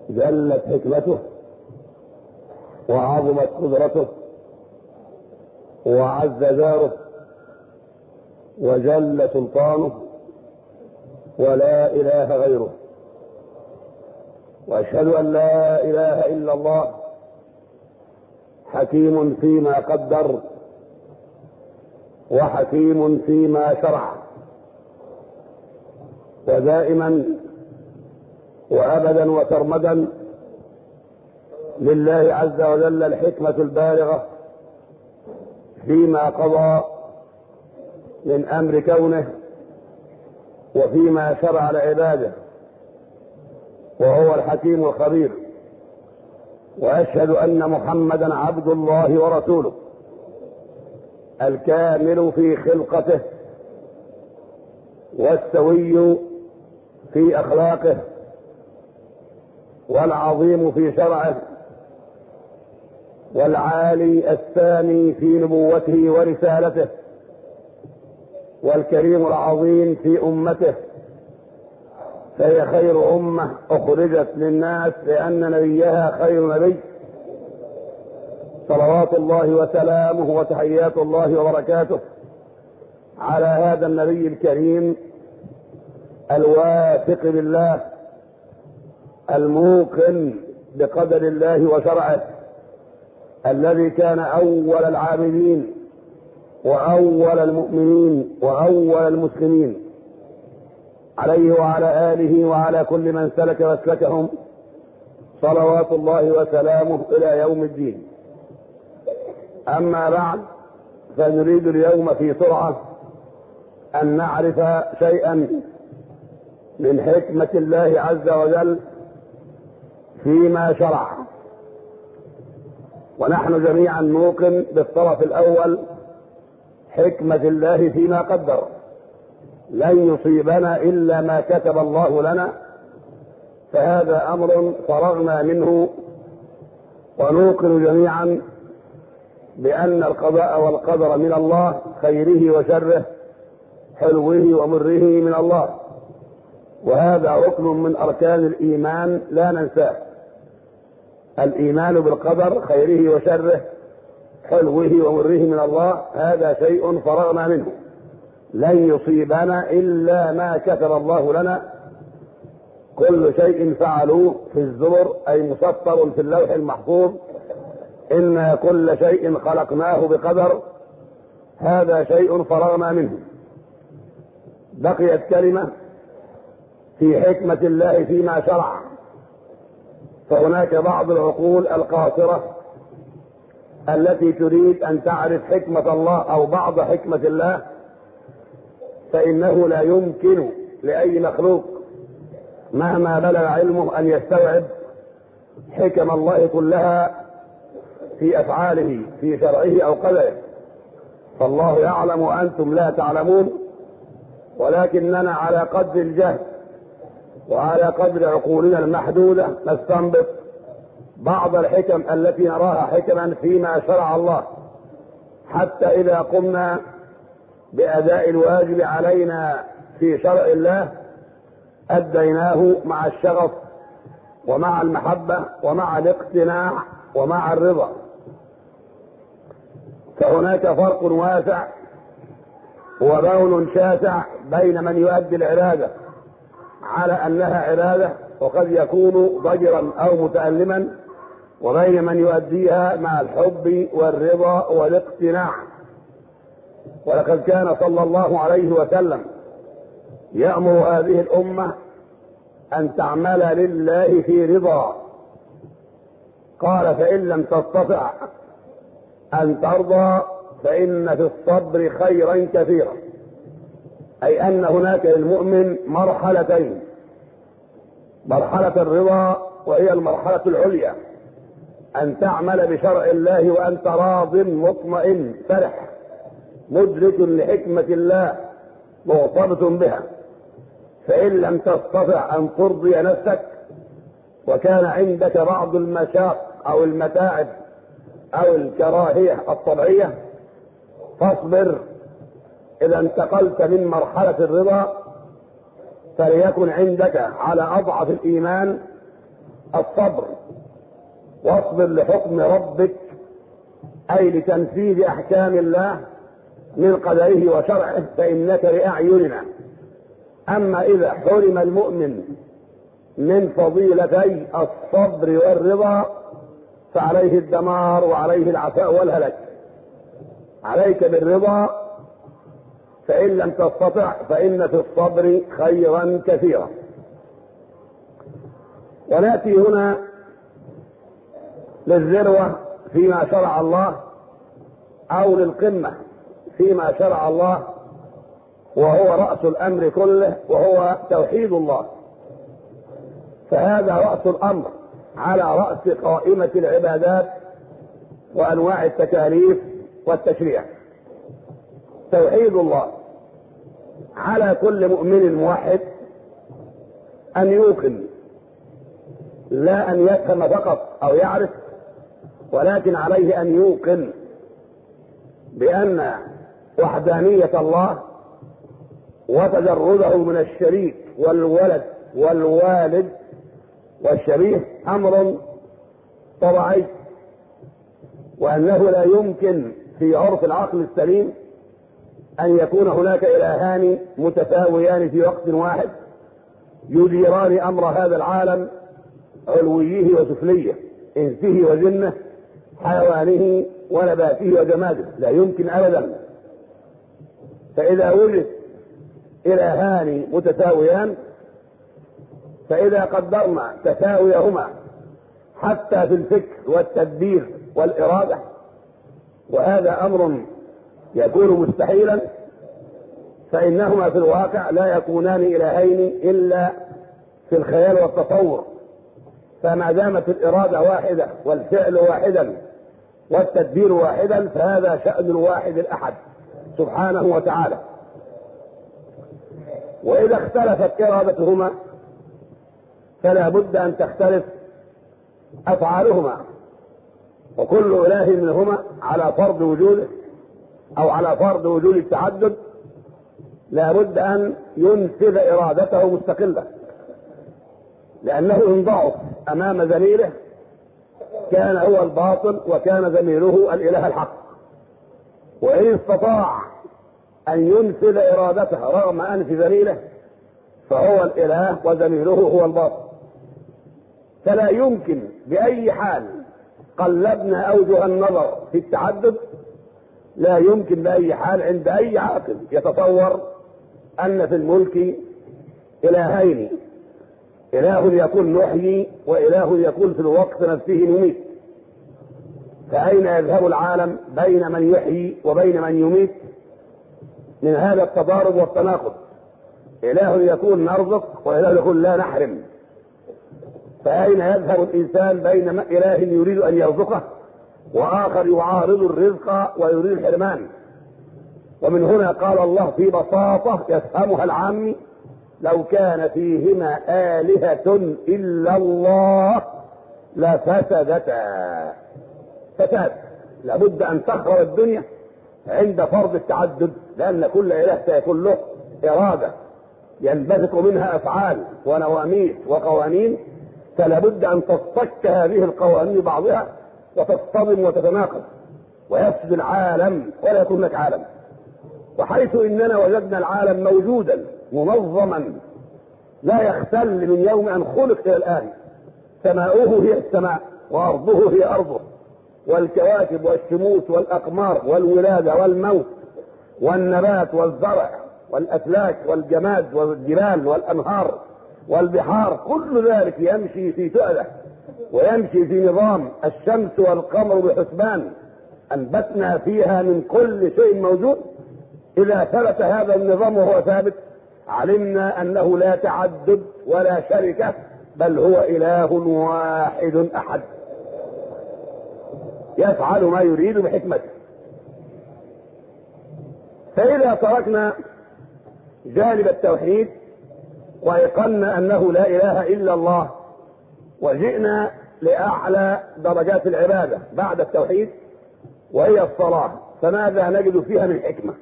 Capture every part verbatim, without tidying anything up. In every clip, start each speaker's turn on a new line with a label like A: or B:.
A: جلت حكمته وعظمت قدرته وعز جاره وجل سلطانه ولا إله غيره، وأشهد أن لا إله إلا الله حكيم فيما قدر وحكيم فيما شرع، ودائما وأبدا وسرمدا لله عز وجل الحكمة البالغة فيما قضى من أمر كونه وفيما شرع لعباده، وهو الحكيم الخبير. وأشهد أن محمدا عبد الله ورسوله الكامل في خلقته والسوي في أخلاقه والعظيم في شرعه والعالي الثاني في نبوته ورسالته والكريم العظيم في أمته، فهي خير أمة أخرجت للناس لأن نبيها خير نبي، صلوات الله وسلامه وتحيات الله وبركاته على هذا النبي الكريم الواثق بالله الموقن بقدر الله وشرعه، الذي كان أول العابدين وأول المؤمنين وأول المسلمين، عليه وعلى آله وعلى كل من سلك مسلكهم صلوات الله وسلامه إلى يوم الدين. أما بعد، فنريد اليوم في سرعة أن نعرف شيئا من حكمة الله عز وجل فيما شرع. ونحن جميعا نوقن بالطرف الأول حكمة الله فيما قدر، لن يصيبنا إلا ما كتب الله لنا، فهذا أمر فرغنا منه، ونوقن جميعا بأن القضاء والقدر من الله، خيره وشره، حلوه ومره من الله، وهذا ركن من أركان الإيمان لا ننساه. الإيمان بالقدر خيره وشره حلوه ومره من الله، هذا شيء فرغنا منه، لن يصيبنا إلا ما كتب الله لنا. كل شيء فعلوه في الزبر أي مسطر في اللوح المحفوظ، إن كل شيء خلقناه بقدر، هذا شيء فرغنا منه. بقيت كلمة في حكمة الله فيما شرع، فهناك بعض العقول القاصرة التي تريد أن تعرف حكمة الله أو بعض حكمة الله، فإنه لا يمكن لأي مخلوق مهما بلغ علمه أن يستوعب حكم الله كلها في أفعاله في شرعه أو قدره، فالله يعلم وأنتم لا تعلمون، ولكننا على قدر الجهل وعلى قدر عقولنا المحدودة نستنبط بعض الحكم التي نراها حكما فيما شرع الله، حتى إذا قمنا بأداء الواجب علينا في شرع الله أديناه مع الشغف ومع المحبة ومع الاقتناع ومع الرضا. فهناك فرق واسع وبون شاسع بين من يؤدي العبادة على أنها عبادة وقد يكون ضجرا أو متألما، وبين من يؤديها مع الحب والرضا والاقتناع. ولقد كان صلى الله عليه وسلم يأمر هذه الأمة أن تعمل لله في رضا، قال: فإن لم تستطع أن ترضى فإن في الصبر خيرا كثيرا، أي أن هناك للمؤمن مرحلتين: مرحلة الرضا وهي المرحلة العليا، أن تعمل بشرع الله وأنت راض مطمئن فرح مدرك لحكمة الله مرتبط بها. فإن لم تستطع أن ترضي نفسك وكان عندك بعض المشاق أو المتاعب أو الكراهية الطبيعية فاصبر. إذا انتقلت من مرحلة الرضا فليكن عندك على أضعف الإيمان الصبر، واصبر لحكم ربك أي لتنفيذ أحكام الله من قدره وشرعه فإنك بأعيننا. أما إذا حرم المؤمن من فضيلتي الصبر والرضا فعليه الدمار وعليه العفاء والهلك. عليك بالرضا، فإن لم تستطع فإن في الصبر خيرا كثيرا. ونأتي هنا للذروة فيما شرع الله، أو للقمة فيما شرع الله، وهو رأس الأمر كله، وهو توحيد الله. فهذا رأس الأمر على رأس قائمة العبادات وأنواع التكاليف والتشريع. توحيد الله على كل مؤمن موحد أن يوقن، لا أن يفهم فقط أو يعرف، ولكن عليه أن يوقن بأن وحدانية الله وتجرده من الشريك والولد والوالد والشبيه أمر طبيعي، وأنه لا يمكن في عرف العقل السليم أن يكون هناك إلهان متساويان في وقت واحد يديران أمر هذا العالم، علويه وسفليه، إنسه وجنه، حيوانه ونباته وجماده، لا يمكن أبدا. فإذا وجد إلهان متساويان، فإذا قدرنا تساويهما حتى في الفكر والتدبير والإرادة، وهذا أمر يكون مستحيلا، فإنهما في الواقع لا يكونان إلهين إلا في الخيال والتصور. فما دامت الإرادة واحدة والفعل واحدا والتدبير واحدا، فهذا شأن الواحد الأحد سبحانه وتعالى. وإذا اختلفت إرادتهما فلا بد أن تختلف أفعالهما، وكل إله منهما على فرض وجوده أو على فرض وجود التعدد لا بد أن ينفذ إرادته مستقلة، لأنه إن ضعف أمام ذليله كان هو الباطل وكان ذليله الإله الحق، وإن استطاع أن ينفذ إرادته رغم أنف ذليله فهو الإله وذليله هو الباطل. فلا يمكن بأي حال قلبنا أوجه النظر في التعدد، لا يمكن بأي حال عند أي عاقل يتصور أن في الملك إلهين، إله يكون نحيي وإله يكون في الوقت نفسه نميت. فأين يذهب العالم بين من يحيي وبين من يميت من هذا التضارب والتناقض؟ إله يكون نرزق وإله يكون لا نحرم. فأين يذهب الإنسان بين إله يريد أن يرزقه وآخر يعارض الرزق ويريد الحرمان؟ ومن هنا قال الله في بساطة يفهمها العامي: لو كان فيهما آلهة إلا الله لفسدتا. فساد، لابد أن تخرب الدنيا عند فرض التعدد، لأن كل إله سيكون له إرادة ينبثق منها أفعال ونواميس وقوانين، فلابد أن تصطك هذه القوانين بعضها وتصطدم وتتناقض ويفسد العالم ولا يكون لك عالم. وحيث إننا وجدنا العالم موجودا منظما لا يختل من يوم أن خلق إلى الآن، سماؤه هي السماء وأرضه هي أرضه، والكواكب والشموس والأقمار والولادة والموت والنبات والزرع والأفلاك والجماد والجبال والأنهار والبحار، كل ذلك يمشي في سؤله ويمشي في نظام الشمس والقمر بحسبان أنبتنا فيها من كل شيء موجود. إذا ثبت هذا النظام وهو ثابت علمنا أنه لا تعدد ولا شركة، بل هو إله واحد أحد يفعل ما يريد بحكمته. فإذا تركنا جانب التوحيد وأيقنا أنه لا إله إلا الله وجئنا لأعلى درجات العبادة بعد التوحيد وهي الصلاة، فماذا نجد فيها من حكمة؟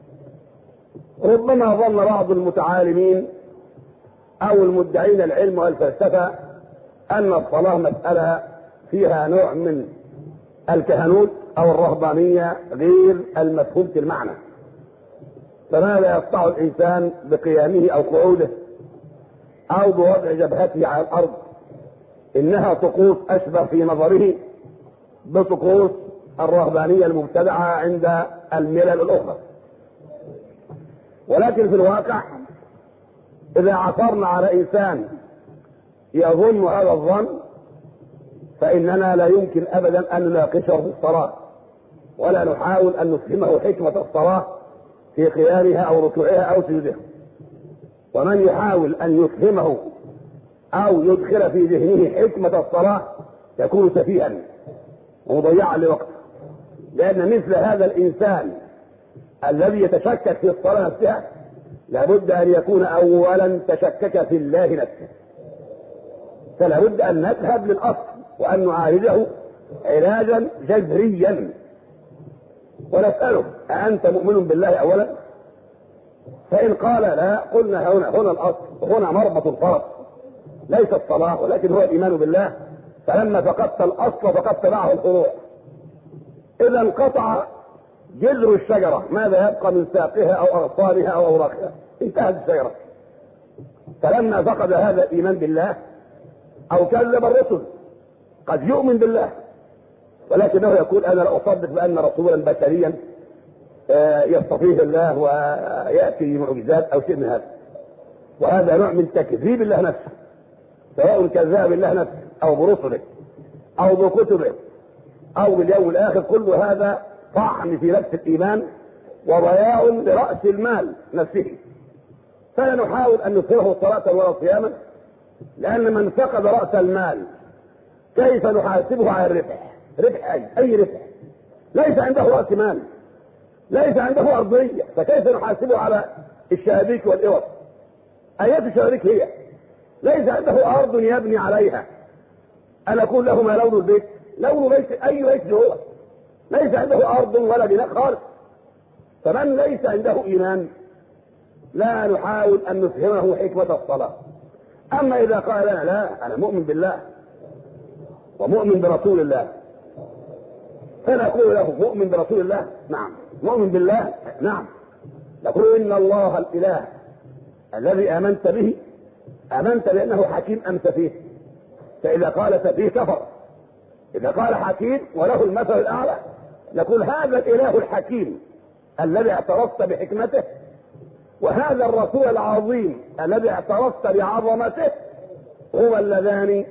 A: ربما ظن بعض المتعالمين أو المدعين العلم والفلسفة أن الصلاة مسألة فيها نوع من الكهنوت أو الرهبانية غير المفهوم في المعنى. فماذا يصنع الإنسان بقيامه أو قعوده أو بوضع جبهته على الأرض؟ إنها طقوس أشبه في نظره بطقوس الرهبانية المبتدعة عند الملل الأخرى. ولكن في الواقع إذا عثرنا على إنسان يظن هذا الظن فإننا لا يمكن أبدا أن نناقشه في الصلاة ولا نحاول أن نفهمه حكمة الصلاة في قيامها أو ركوعها أو سجودها. ومن يحاول أن يفهمه أو يدخل في ذهنه حكمة الصلاة يكون سفيها ومضيعا لوقته، لأن مثل هذا الإنسان الذي يتشكك في الصلاة نفسها لابد أن يكون أولا تشكك في الله نفسه. فلا بد أن نذهب للأصل وأن نعالجه علاجا جذريا ونسأله: أأنت مؤمن بالله أولا؟ فإن قال لا قلنا هنا هنا الأصل، هنا مربط الفرس، ليس الصلاة ولكن هو الإيمان بالله. فلما فقدت الأصل فقدت معه الفروع. إذا انقطع جذر الشجرة ماذا يبقى من ساقها أو أغصانها أو أوراقها؟ انتهت الشجرة. فلما فقد هذا الإيمان بالله أو كذب الرسل، قد يؤمن بالله ولكنه يقول أنا لا أصدق بأن رسولا بشريا يصطفيه الله ويأتي معجزات أو شيء من هذا. وهذا نوع من تكذيب الله نفسه، سواء كذاب بالله نفسه أو برسله أو بكتبه أو باليوم الآخر. كل هذا طعن في نفس الإيمان وضياع لرأس المال نفسه. فلا نحاول أن نصيره صلاة ولا صياما، لأن من فقد رأس المال كيف نحاسبه على الربح؟ ربح أي أي ربح؟ ليس عنده رأس مال، ليس عنده أرضية، فكيف نحاسبه على الشبابيك والإوط؟ أيات شبابيك هي؟ ليس عنده أرض يبني عليها. أنا أقول له: ما لون البيت؟ لون بيت أي بيت هو؟ ليس عنده أرض ولا بناء خالص. فمن ليس عنده إيمان لا نحاول أن نفهمه حكمة الصلاة. أما إذا قال لنا: لا أنا مؤمن بالله ومؤمن برسول الله، فنقول له: مؤمن برسول الله؟ نعم. مؤمن بالله؟ نعم. نقول: إن الله الإله الذي آمنت به آمنت بأنه حكيم أم سفيه؟ فإذا قال سفيه كفر. إذا قال حكيم وله المثل الأعلى نقول: هذا الإله الحكيم الذي اعترفت بحكمته وهذا الرسول العظيم الذي اعترفت بعظمته هو اللذان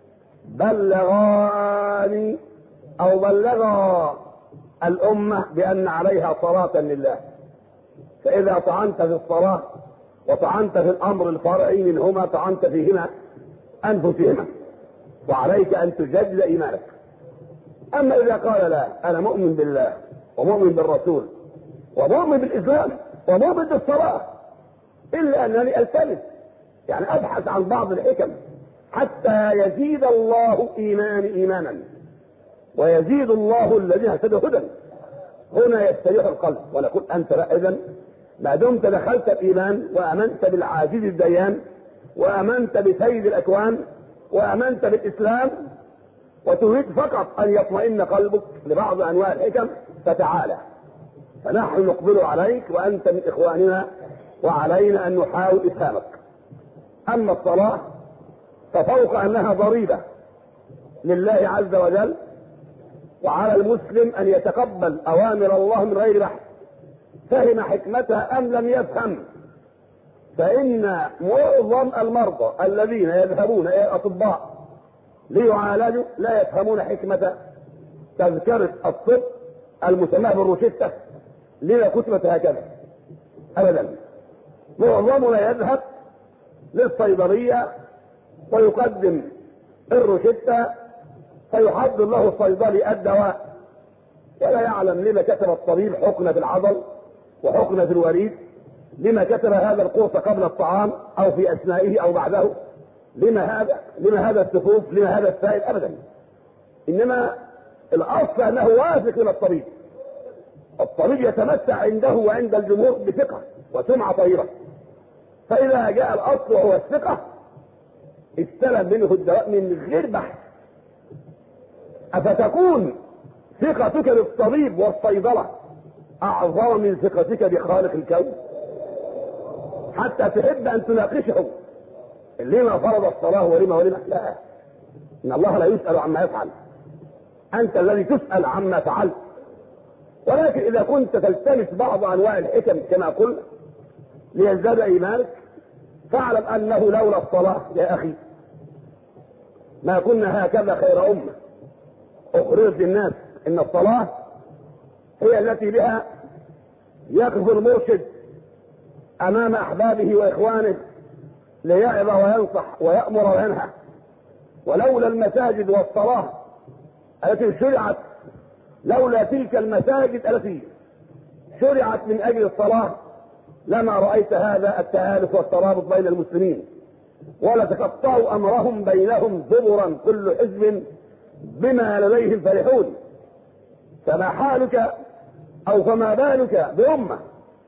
A: بلغاني أو بلغا الأمة بأن عليها صلاة لله. فإذا طعنت في الصلاة وطعنت في الأمر الفرعي منهما طعنت فيهما أنفسهما، وعليك أن تجدد إيمانك. أما إذا قال: لا أنا مؤمن بالله ومؤمن بالرسول ومؤمن بالإسلام ومؤمن بالصلاة، إلا أنني ألتمس يعني أبحث عن بعض الحكم حتى يزيد الله إيمان إيمانا ويزيد الله الذين اهتدوا هدى، هنا يستريح القلب. ونقول: أنت إذن ما دمت دخلت الإيمان وآمنت بالعزيز الديان وآمنت بسيد الأكوان وآمنت بالإسلام وتريد فقط أن يطمئن قلبك لبعض أنواع الحكم، فتعالى، فنحن نقبل عليك وأنت من إخواننا وعلينا أن نحاول إفهامك. أما الصلاة ففوق أنها ضريبة لله عز وجل، وعلى المسلم أن يتقبل أوامر الله من غير بحث، فهم حكمتها أم لم يفهم. فإن معظم المرضى الذين يذهبون إلى الأطباء ليعالجوا لا يفهمون حكمة تذكرة الطب المسمى بالروشتة لما كتبت هكذا أبدا. معظمنا يذهب للصيدلية ويقدم الروشتة فيحضر له الصيدلي الدواء ولا يعلم لما كتب الطبيب حقنة في العضل وحقنة في الوريد، لما كتب هذا القرص قبل الطعام أو في أثنائه أو بعده، لما هذا لما هذا السفوف، لما هذا السائل، أبدا. إنما الأصل أنه واثق من الطبيب. الطبيب يتمتع عنده وعند الجمهور بثقة وسمعة طيبة. فإذا جاء الأصل وهو الثقة استلم منه الدواء من غير بحث. أفتكون ثقتك بالطبيب والصيدلة أعظم من ثقتك بخالق الكون؟ حتى تحب أن تناقشه لما فرض الصلاة ولما ولما لا، إن الله لا يسأل عما يفعل، أنت الذي تسأل عما فعلت. ولكن إذا كنت تلتمس بعض أنواع الحكم كما قلنا ليزداد إيمانك، فاعلم أنه لولا الصلاة يا أخي ما كنا هكذا خير أمة أخرجت للناس. إن الصلاة هي التي بها يقف المرشد أمام أحبابه وإخوانه ليعظ وينصح ويأمر وينهى. ولولا المساجد والصلاة التي شرعت، لولا تلك المساجد التي شرعت من أجل الصلاة، لما رأيت هذا التآلف والترابط بين المسلمين، ولا تقطعوا أمرهم بينهم زبرا كل حزب بما لديهم فرحون. فما حالك أو فما بالك بأمة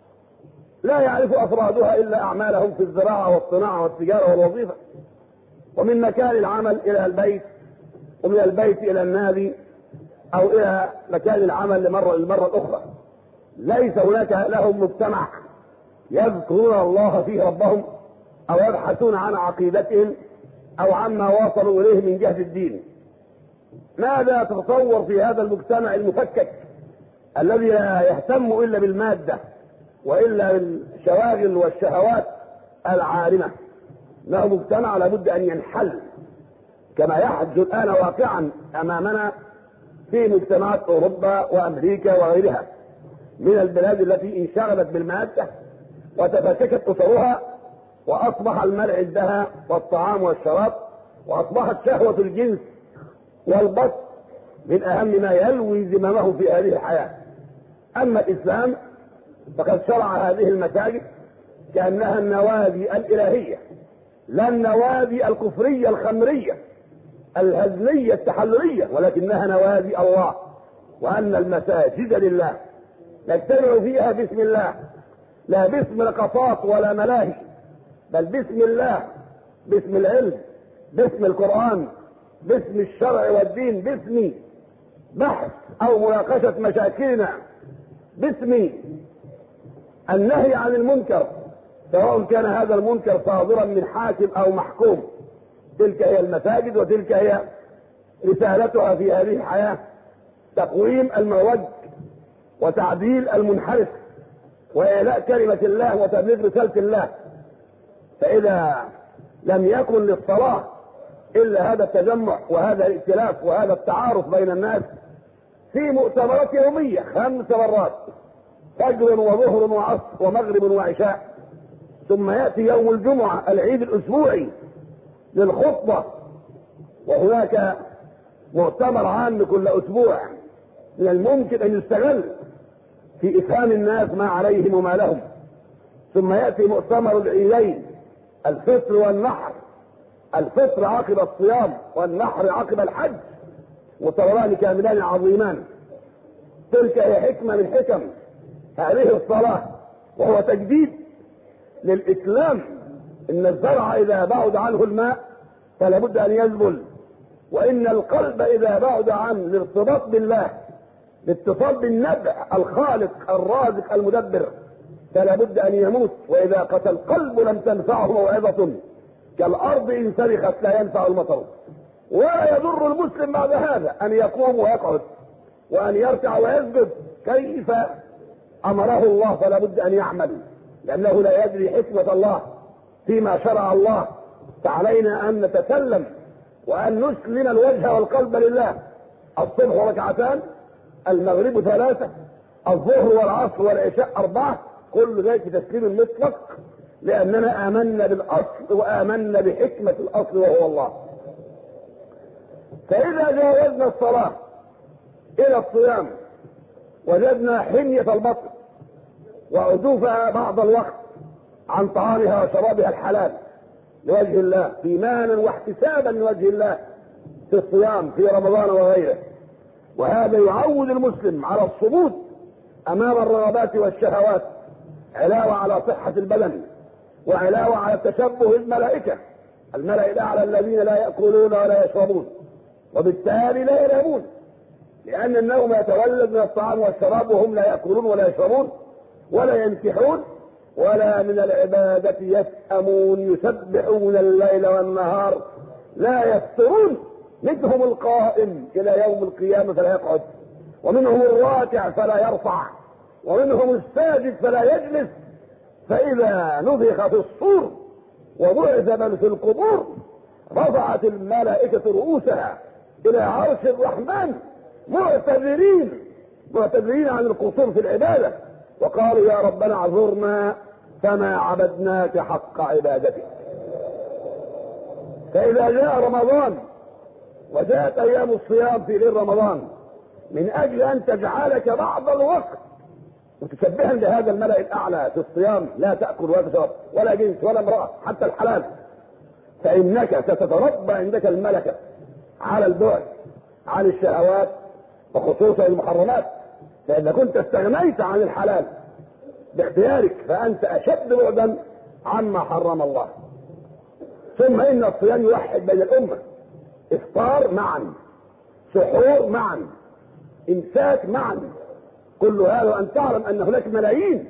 A: لا يعرف أفرادها إلا أعمالهم في الزراعة والصناعة والتجارة والوظيفة، ومن مكان العمل إلى البيت، ومن البيت إلى النادي، أو إلى مكان العمل لمرة للمرة الأخرى. ليس هناك لهم مجتمع يذكرون الله فيه ربهم، أو يبحثون عن عقيدتهم أو عما وصلوا إليه من جهة الدين. ماذا تتصور في هذا المجتمع المفكك الذي لا يهتم إلا بالمادة وإلا بالشواغل والشهوات العارمة؟ له مجتمع لابد أن ينحل كما يحدث الآن واقعا أمامنا في مجتمعات أوروبا وأمريكا وغيرها من البلاد التي انشغلت بالمادة وتفككت أسرها، وأصبح المال عندها والطعام والشراب، وأصبحت شهوة الجنس والبط من أهم ما يلوي زمامه في هذه الحياة. أما الإسلام فقد شرع هذه المساجد كأنها النوادي الإلهية، لا النوادي الكفرية الخمرية الهزلية التحللية، ولكنها نوادي الله، وأن المساجد لله نجتمع فيها باسم الله، لا باسم رقصات ولا ملاهي، بل باسم الله، باسم العلم، باسم القرآن، باسم الشرع والدين، باسم بحث أو مناقشة مشاكلنا، باسم النهي عن المنكر، سواء كان هذا المنكر صادرا من حاكم أو محكوم. تلك هي المساجد، وتلك هي رسالتها في هذه الحياة: تقويم المعوج وتعديل المنحرف وإعلاء كلمة الله وتبليغ رسالة الله. فإذا لم يكن للصلاة إلا هذا التجمع وهذا الائتلاف وهذا التعارف بين الناس في مؤتمرات يومية خمس مرات، فجر وظهر وعصر ومغرب وعشاء، ثم يأتي يوم الجمعة العيد الأسبوعي للخطبة، وهناك مؤتمر عام كل أسبوع من الممكن أن يستغل في إفهام الناس ما عليهم وما لهم، ثم يأتي مؤتمر العيدين الفطر والنحر، الفطر عقب الصيام والنحر عقب الحج، مؤتمران كاملان عظيمان. تلك هي حكمة من حكم هذه الصلاة، وهو تجديد للإسلام. إن الزرع إذا بعد عنه الماء فلا بد أن يذبل، وإن القلب إذا بعد عن الارتباط بالله الاتصال بالنبع الخالق الرازق المدبر فلا بد أن يموت. وإذا قتل القلب لم تنفعه موعظة، كالأرض إن سرخت لا ينفع المطر. ولا يضر المسلم بعد هذا أن يقوم ويقعد وأن يركع ويسجد، كيف أمره الله فلا بد أن يعمل، لأنه لا يدري حكمة الله فيما شرع الله. فعلينا أن نتسلم وأن نسلم الوجه والقلب لله. الصبح ركعتان، المغرب ثلاثة، الظهر والعصر والعشاء أربعة، كل ذلك تسليم مطلق، لأننا آمنا بالأصل وآمنا بحكمة الأصل وهو الله. فإذا جاوزنا الصلاة إلى الصيام وجدنا حمية البطن وعدوفها بعض الوقت عن طعامها وشرابها الحلال لوجه الله، إيمانا واحتسابا لوجه الله في الصيام في رمضان وغيره، وهذا يعود المسلم على الصمود أمام الرغبات والشهوات، علاوة على صحة البدن وعلاوة على التشبه بالملائكة الملأ الأعلى الذين لا يأكلون ولا يشربون وبالتالي لا ينامون، لأن النوم يتولد من الطعام والشراب وهم لا يأكلون ولا يشربون ولا ينكحون ولا من العبادة يسأمون، يسبحون الليل والنهار لا يفترون، منهم القائم إلى يوم القيامة فلا يقعد، ومنهم الراكع فلا يرفع، ومنهم الساجد فلا يجلس. فإذا نفخ في الصور وبعث من في القبور رفعت الملائكة رؤوسها إلى عرش الرحمن معتذرين معتذرين عن القصور في العبادة، وقالوا يا ربنا اعذرنا فما عبدناك حق عبادتك. فإذا جاء رمضان وجاءت أيام الصيام في غير رمضان من أجل أن تجعلك بعض الوقت متشبها بهذا الملأ الأعلى في الصيام، لا تأكل ولا تشرب ولا جنس ولا امرأة حتى الحلال، فإنك ستتربى عندك الملكة على البعد عن الشهوات وخصوصا المحرمات، فإذا كنت استغنيت عن الحلال باختيارك فأنت أشد بعدا عما حرم الله. ثم إن الصيام يوحد بين الأمة، إفطار معا، سحور معا، إمساك معا، كل هذا أن تعلم أن هناك ملايين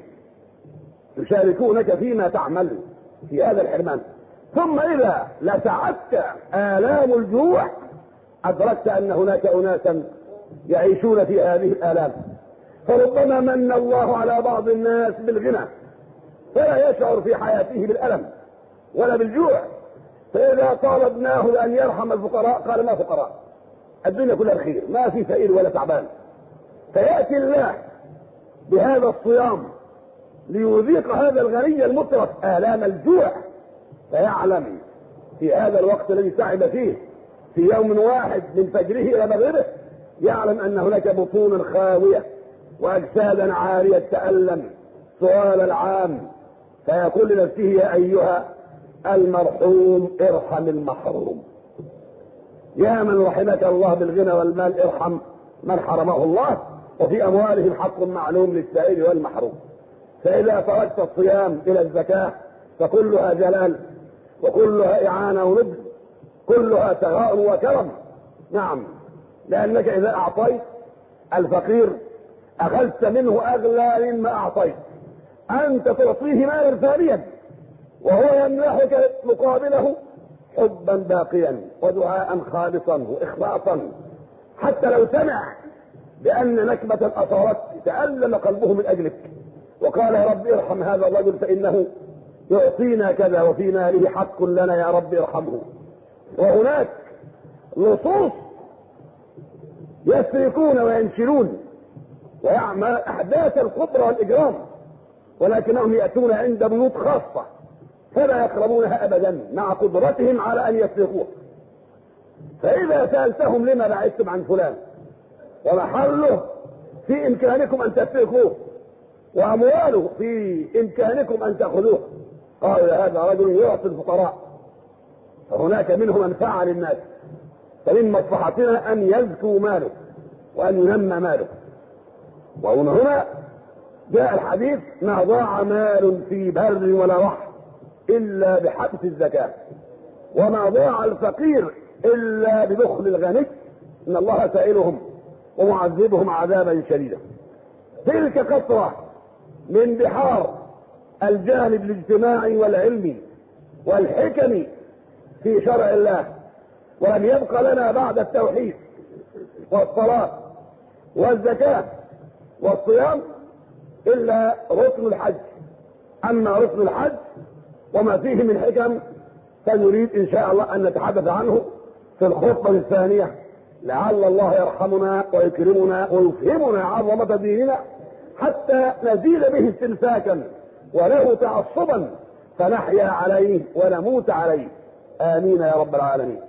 A: يشاركونك فيما تعمل في هذا الحرمان. ثم إذا لسعدت آلام الجوع أدركت أن هناك أناسا يعيشون في هذه الآلام، فربما من الله على بعض الناس بالغنى فلا يشعر في حياته بالألم ولا بالجوع، فإذا طالبناه بأن يرحم الفقراء قال ما فقراء، الدنيا كلها بخير، ما في فقير ولا تعبان. فيأتي الله بهذا الصيام ليذيق هذا الغني المترف آلام الجوع، فيعلم في هذا الوقت الذي تعب فيه في يوم واحد من فجره إلى مغربه، يعلم أن هناك بطون خاوية وأجسادا عارية تألم طوال العام، فيقول لنفسه يا أيها المرحوم ارحم المحروم، يا من رحمك الله بالغنى والمال ارحم من حرمه الله، وفي أموالهم حق معلوم للسائل والمحروم. فإذا تركت الصيام إلى الزكاة فكلها جلال وكلها إعانة ونبذ، كلها سخاء وكرم. نعم، لأنك إذا أعطيت الفقير أخذت منه أغلى مما أعطيت، أنت تعطيه مالا ثانيا وهو يمنحك مقابله حبا باقيا ودعاء خالصا وإخلاصا، حتى لو سمع بأن نكبة أصابت تألم قلبه من أجلك وقال يا رب ارحم هذا الرجل فإنه يعطينا كذا وفي ماله حق لنا يا رب ارحمه. وهناك لصوص يسرقون وينشلون ويعمل أحداث الكبرى والإجرام، ولكنهم يأتون عند بيوت خاصة فلا يقربونها أبدا مع قدرتهم على أن يسرقوها. فإذا سألتهم لما بعدتم عن فلان ومحله في إمكانكم أن تسرقوه وأمواله في إمكانكم أن تأخذوه، قالوا هذا رجل يعطي الفقراء، فهناك منه منفعة للناس، فمن مصلحتنا أن يزكوا ماله وأن ينمى ماله. ومن هنا جاء الحديث ما ضاع مال في بر ولا بحر إلا بحبس الزكاة، وما ضاع الفقير إلا بدخل الغني، إن الله سائلهم ومعذبهم عذابا شديدا. تلك قطرة من بحار الجانب الاجتماعي والعلمي والحكم في شرع الله، ولم يبق لنا بعد التوحيد والصلاة والزكاة والصيام إلا ركن الحج. أما ركن الحج وما فيه من حكم فنريد إن شاء الله أن نتحدث عنه في الخطبة الثانية، لعل الله يرحمنا ويكرمنا ويفهمنا عظمة ديننا حتى نزيد به استمساكا وله تعصبا فنحيا عليه ونموت عليه. آمين يا رب العالمين.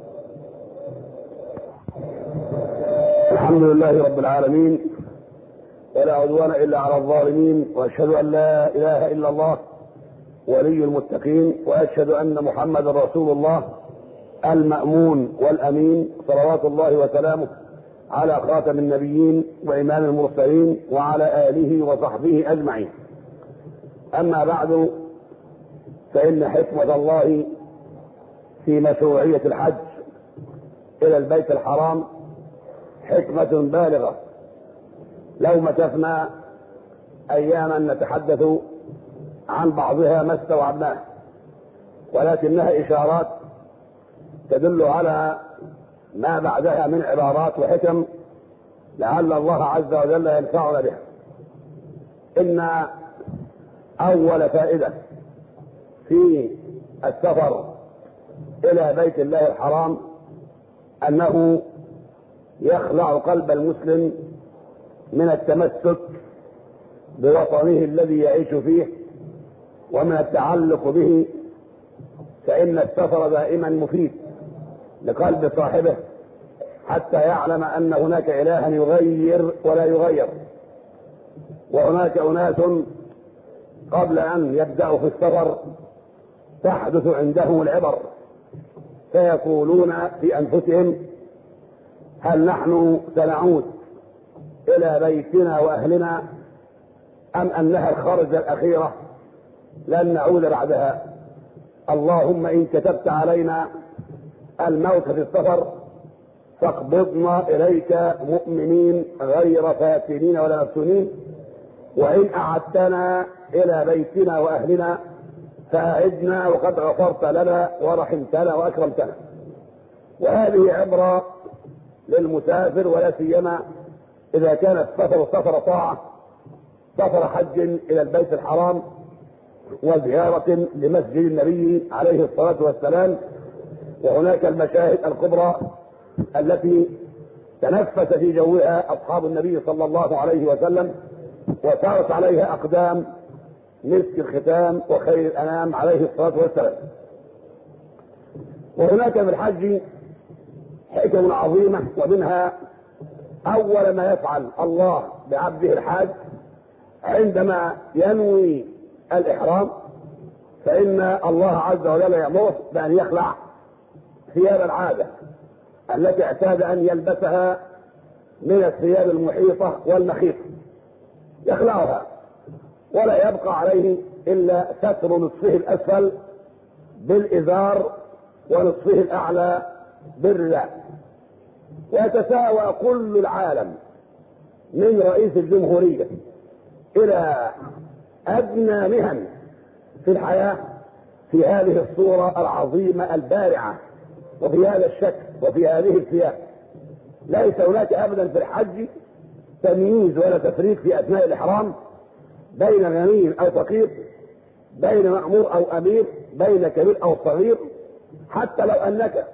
A: الحمد لله رب العالمين ولا عدوان إلا على الظالمين، وأشهد أن لا إله إلا الله ولي المتقين، وأشهد أن محمد رسول الله المأمون والأمين، صلوات الله وسلامه على خاتم النبيين وإمام المرسلين وعلى آله وصحبه أجمعين. أما بعد، فإن حكمة الله في مشروعية الحج إلى البيت الحرام حكمة بالغة لو مكثنا أياما نتحدث عن بعضها ما استوعبناه، ولكنها إشارات تدل على ما بعدها من عبارات وحكم لعل الله عز وجل ينفعنا بها. إن أول فائدة في السفر إلى بيت الله الحرام أنه يخلع قلب المسلم من التمسك بوطنه الذي يعيش فيه ومن التعلق به، فإن السفر دائما مفيد لقلب صاحبه حتى يعلم أن هناك إلها يغير ولا يغير. وهناك أناس قبل أن يبدأوا في السفر تحدث عندهم العبر، فيقولون في أنفسهم: هل نحن سنعود إلى بيتنا وأهلنا أم أنها الخرجة الأخيرة لن نعود بعدها؟ اللهم إن كتبت علينا الموت في السفر فاقبضنا إليك مؤمنين غير فاتنين ولا مفتونين، وإن أعدتنا إلى بيتنا وأهلنا فأعدنا وقد غفرت لنا ورحمتنا وأكرمتنا. وهذه عبرة للمسافر، ولا سيما إذا كان السفر سفر طاعة، سفر حج إلى البيت الحرام وزيارة لمسجد النبي عليه الصلاة والسلام. وهناك المشاهد الكبرى التي تنفس في جوها أصحاب النبي صلى الله عليه وسلم وسارت عليها أقدام مسك الختام وخير الأنام عليه الصلاة والسلام. وهناك في الحج حكم عظيمة، ومنها أول ما يفعل الله بعبده الحاج عندما ينوي الإحرام فإن الله عز وجل يأمره بأن يخلع ثياب العادة التي اعتاد أن يلبسها من الثياب المحيطة والمخيطة، يخلعها ولا يبقى عليه إلا ستر نصفه الأسفل بالإزار ونصفه الأعلى بالرداء. ويتساوى كل العالم من رئيس الجمهورية إلى أدنى مهن في الحياة في هذه الصورة العظيمة البارعة وفي هذا الشكل وفي هذه الثياب. ليس هناك أبدا في الحج تمييز ولا تفريق في أثناء الإحرام بين غني أو فقير، بين مأمور أو أمير، بين كبير أو صغير. حتى لو أنك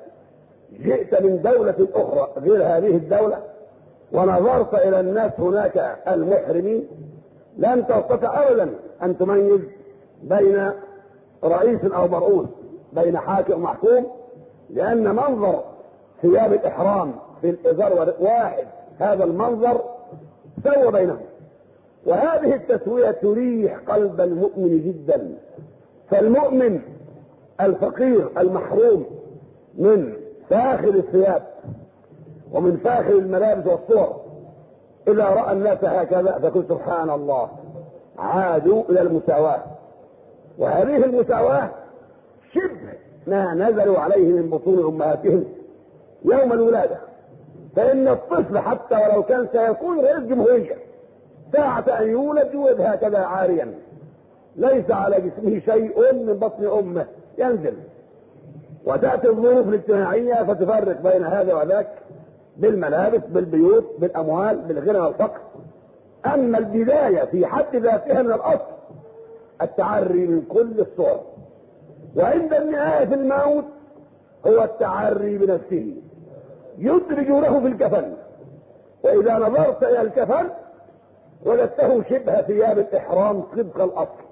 A: جئت من دولة أخرى غير هذه الدولة ونظرت إلى الناس هناك المحرمين لن تستطيع أبدا أن تميز بين رئيس أو مرؤوس، بين حاكم ومحكوم، لأن منظر ثياب الإحرام في الإزار واحد، هذا المنظر سوى بينهم. وهذه التسوية تريح قلب المؤمن جدا. فالمؤمن الفقير المحروم من فاخر الثياب ومن فاخر الملابس والصور إذا رأى الناس هكذا فقل سبحان الله، عادوا إلى المساواة. وهذه المساواة شبه ما نزلوا عليه من بطون أمهاتهم يوم الولادة. فإن الطفل حتى ولو كان سيكون رئيس جمهورية ساعة أن يولد يولد هكذا عاريا، ليس على جسمه شيء من بطن أمه، ينزل. وتأتي الظروف الاجتماعية فتفرق بين هذا وذاك بالملابس، بالبيوت، بالأموال، بالغنى والفقر. أما البداية في حد ذاتها من الأصل التعري من كل الصور، وعند النهاية في الموت هو التعري بنفسه، يدرج له في الكفن. وإذا نظرت إلى الكفن وجدته شبه ثياب الإحرام طبق الأصل،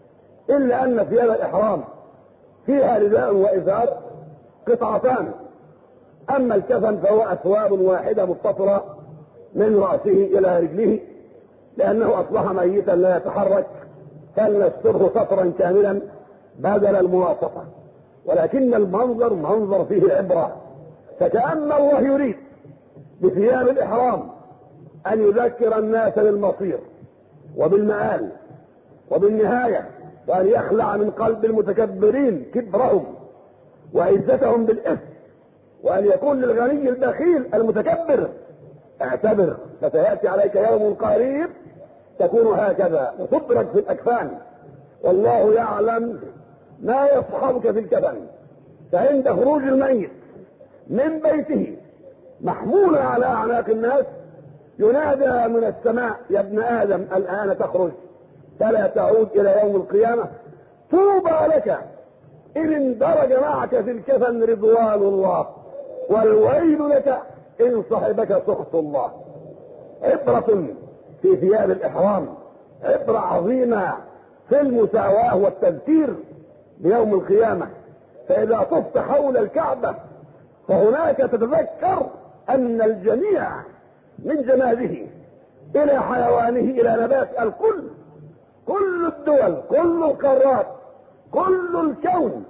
A: إلا أن ثياب الإحرام فيها رداء وإزار قطعتان، أما الكفن فهو أثواب واحدة متصلة من رأسه إلى رجله، لأنه أصبح ميتا لا يتحرك، فلنستره سطرا كاملا بدل المواصفة. ولكن المنظر منظر فيه عبرة، فكأن الله يريد بثياب الإحرام أن يذكر الناس بالمصير وبالمآل وبالنهاية، وأن يخلع من قلب المتكبرين كبرهم وعزتهم بالإثم، وأن يكون للغني البخيل المتكبر. اعتبر فسيأتي عليك يوم قريب تكون هكذا وتبرد في الأكفان، والله يعلم ما يصحبك في الكفن. فعند خروج الميت من بيته محمولا على أعناق الناس ينادى من السماء: يا ابن آدم الآن تخرج فلا تعود إلى يوم القيامة، طوبى لك إن اندرج معك في الكفن رضوان الله، والويل لك إن صحبك سخط الله. عبرة في ثياب الإحرام، عبرة عظيمة في المساواة والتذكير بيوم القيامة. فإذا طفت حول الكعبة فهناك تتذكر أن الجميع من جماده إلى حيوانه إلى نبات الكل، كل الدول، كل القارات، كل الكون،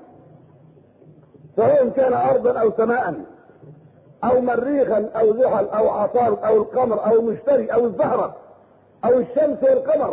A: سواء كان أرضا أو سماء أو مريخا أو زحل أو عطارد أو القمر أو المشتري أو الزهرة أو الشمس والقمر،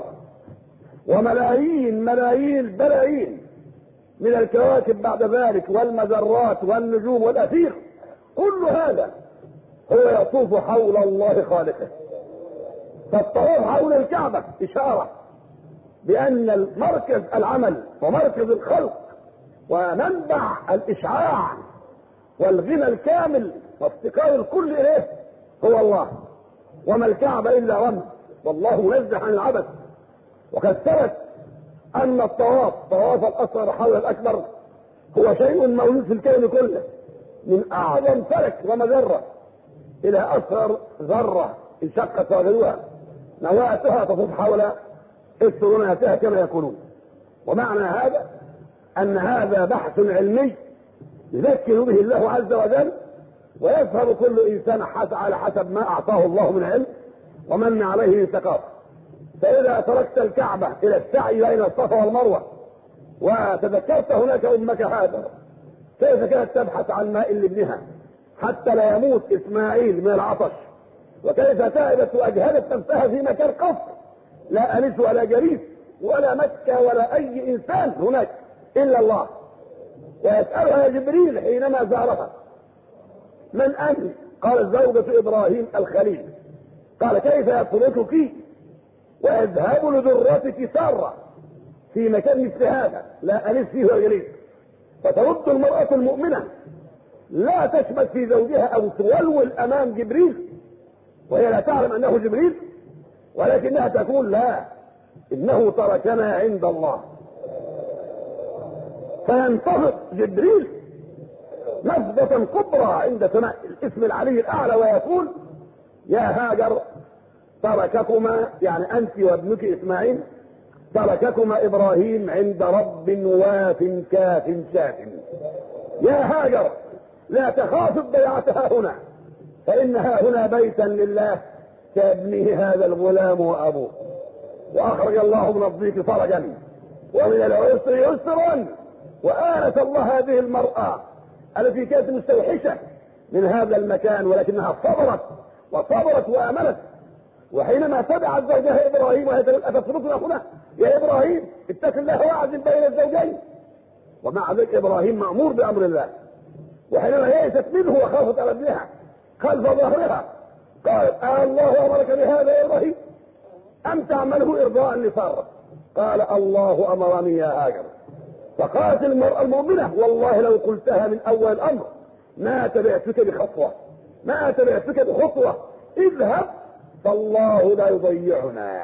A: وملايين ملايين البلايين من الكواكب بعد ذلك، والمجرات والنجوم والأثير، كل هذا هو يطوف حول الله خالقه. فالطواف حول الكعبة إشارة بأن المركز العمل ومركز الخلق ومنبع الإشعاع والغنى الكامل وافتقار الكل إليه هو الله، وما الكعبة إلا رمز، والله منزه عن العبث. وقد ثبت أن الطواف طواف الأصغر حول الأكبر هو شيء موجود في الكون كله، من أعظم فلك ومجرة إلى أصغر ذرة انشقت وجدوها نواتها تطوف حول إسروناتها كما يقولون. ومعنى هذا أن هذا بحث علمي يذكر به الله عز وجل، ويفهم كل إنسان على حسب ما أعطاه الله من علم ومن عليه من ثقافة. فإذا تركت الكعبة إلى السعي بين الصفا والمروة وتذكرت هناك أمك هاجر كيف كانت تبحث عن ماء لابنها حتى لا يموت إسماعيل من العطش، وكيف تعبت وأجهدت نفسها في مكان قصر لا أنس ولا جريس ولا مكة ولا أي إنسان هناك إلا الله، ويسألها جبريل حينما زارها: من أنت؟ قال: زوجة إبراهيم الخليل. قال: كيف يتركك ويذهب لذرتك سارة في مكان مثل هذا لا أنس فيه ولا جريس؟ فترد المرأة المؤمنة لا تشمت في زوجها أو تولول أمام جبريل وهي لا تعلم أنه جبريل، ولكنها تقول: لا، إنه تركنا عند الله. فينتفض جبريل نفضة كبرى عند سماع الاسم العلي الأعلى ويقول: يا هاجر ترككما، يعني أنت وابنك إسماعيل، ترككما إبراهيم عند رب واف كاف شاف. يا هاجر لا تخاف الضيعة هنا، فإنها هنا بيتا لله كابنه هذا الغلام وأبوه. وأخرج الله من الضيق فرجا ومن العسر يسرا، وآنس الله هذه المرأة التي كانت مستوحشة من هذا المكان، ولكنها صبرت وصبرت وآمنت. وحينما تبعت زوجها إبراهيم وهي تقول: أتتركنا هنا يا إبراهيم؟ اتق الله واعدل بين الزوجين. ومع ذلك إبراهيم مأمور بأمر الله. وحينما يئست منه وخافت على ابنها خلف ظهرها قالت: آه الله أمرك بهذا يا إبراهيم أم تعمله إرضاء لسارة؟ قال: الله أمرني يا هاجر. فقالت المرأة المؤمنة: والله لو قلتها من أول الأمر ما تبعتك بخطوة، ما تبعتك بخطوة، اذهب فالله لا يضيعنا.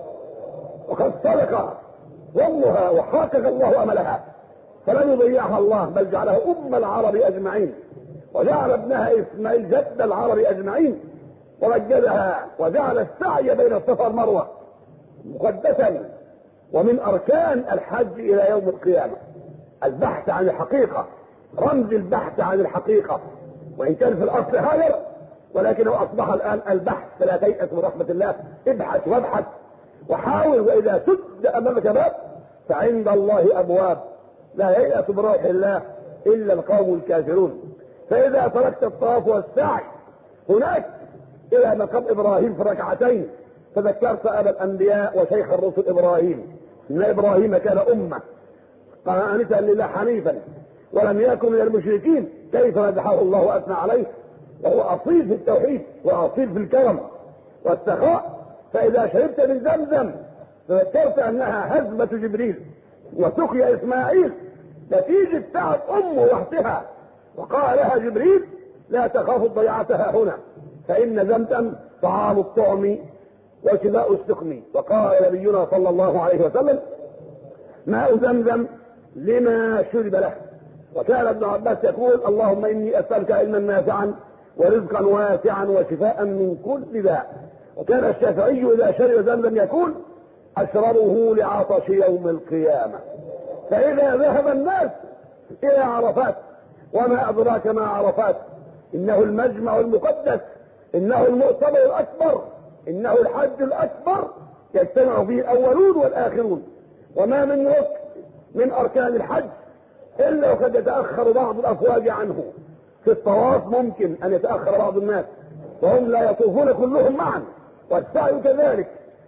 A: وقد صدق ظنها وحقق الله أملها، فلم يضيعها الله، بل جعلها أم العرب أجمعين، وجعل ابنها إسماعيل جد العرب أجمعين، ومجدها وجعل السعي بين الصفا والمروة مقدسا ومن أركان الحج إلى يوم القيامة. البحث عن الحقيقة، رمز البحث عن الحقيقة، وإن كان في الأصل هاجر ولكنه أصبح الآن البحث. فلا تيأس من رحمة الله، ابحث وابحث وحاول، وإذا سد أمامك باب فعند الله أبواب، لا ييأس من روح الله إلا القوم الكافرون. فإذا تركت الطواف والسعي هناك إلى مقام إبراهيم في ركعتين تذكرت أبا الأنبياء وشيخ الرسل إبراهيم، إن إبراهيم كان أمة قانتا لله حنيفا ولم يكن من المشركين، كيف مدحه الله وأثنى عليه وهو أصيل في التوحيد وأصيل في الكرم والسخاء. فإذا شربت من زمزم تذكرت أنها هزمة جبريل وسقي إسماعيل نتيجة تعب أمه وحدها، وقال لها جبريل لا تخاف ضيعتها هنا فإن زمزم طعام الطعم وشفاء السقم. وقال نبينا صلى الله عليه وسلم ماء زمزم لما شرب له. وكان ابن عباس يقول اللهم إني أسألك علما نافعا ورزقا واسعا وشفاء من كل داء. وكان الشافعي إذا شرب زمزم يقول أشربه لعطش يوم القيامة. فإذا ذهب الناس إلى عرفات، وما أدراك ما عرفات، إنه المجمع المقدس، إنه المؤتمر الأكبر، إنه الحج الأكبر يجتمع فيه الأولون والآخرون. وما من ركن من أركان الحج إلا وقد يتأخر بعض الأفواج عنه. في الطواف ممكن أن يتأخر بعض الناس وهم لا يطوفون كلهم معا، والسعي كذلك.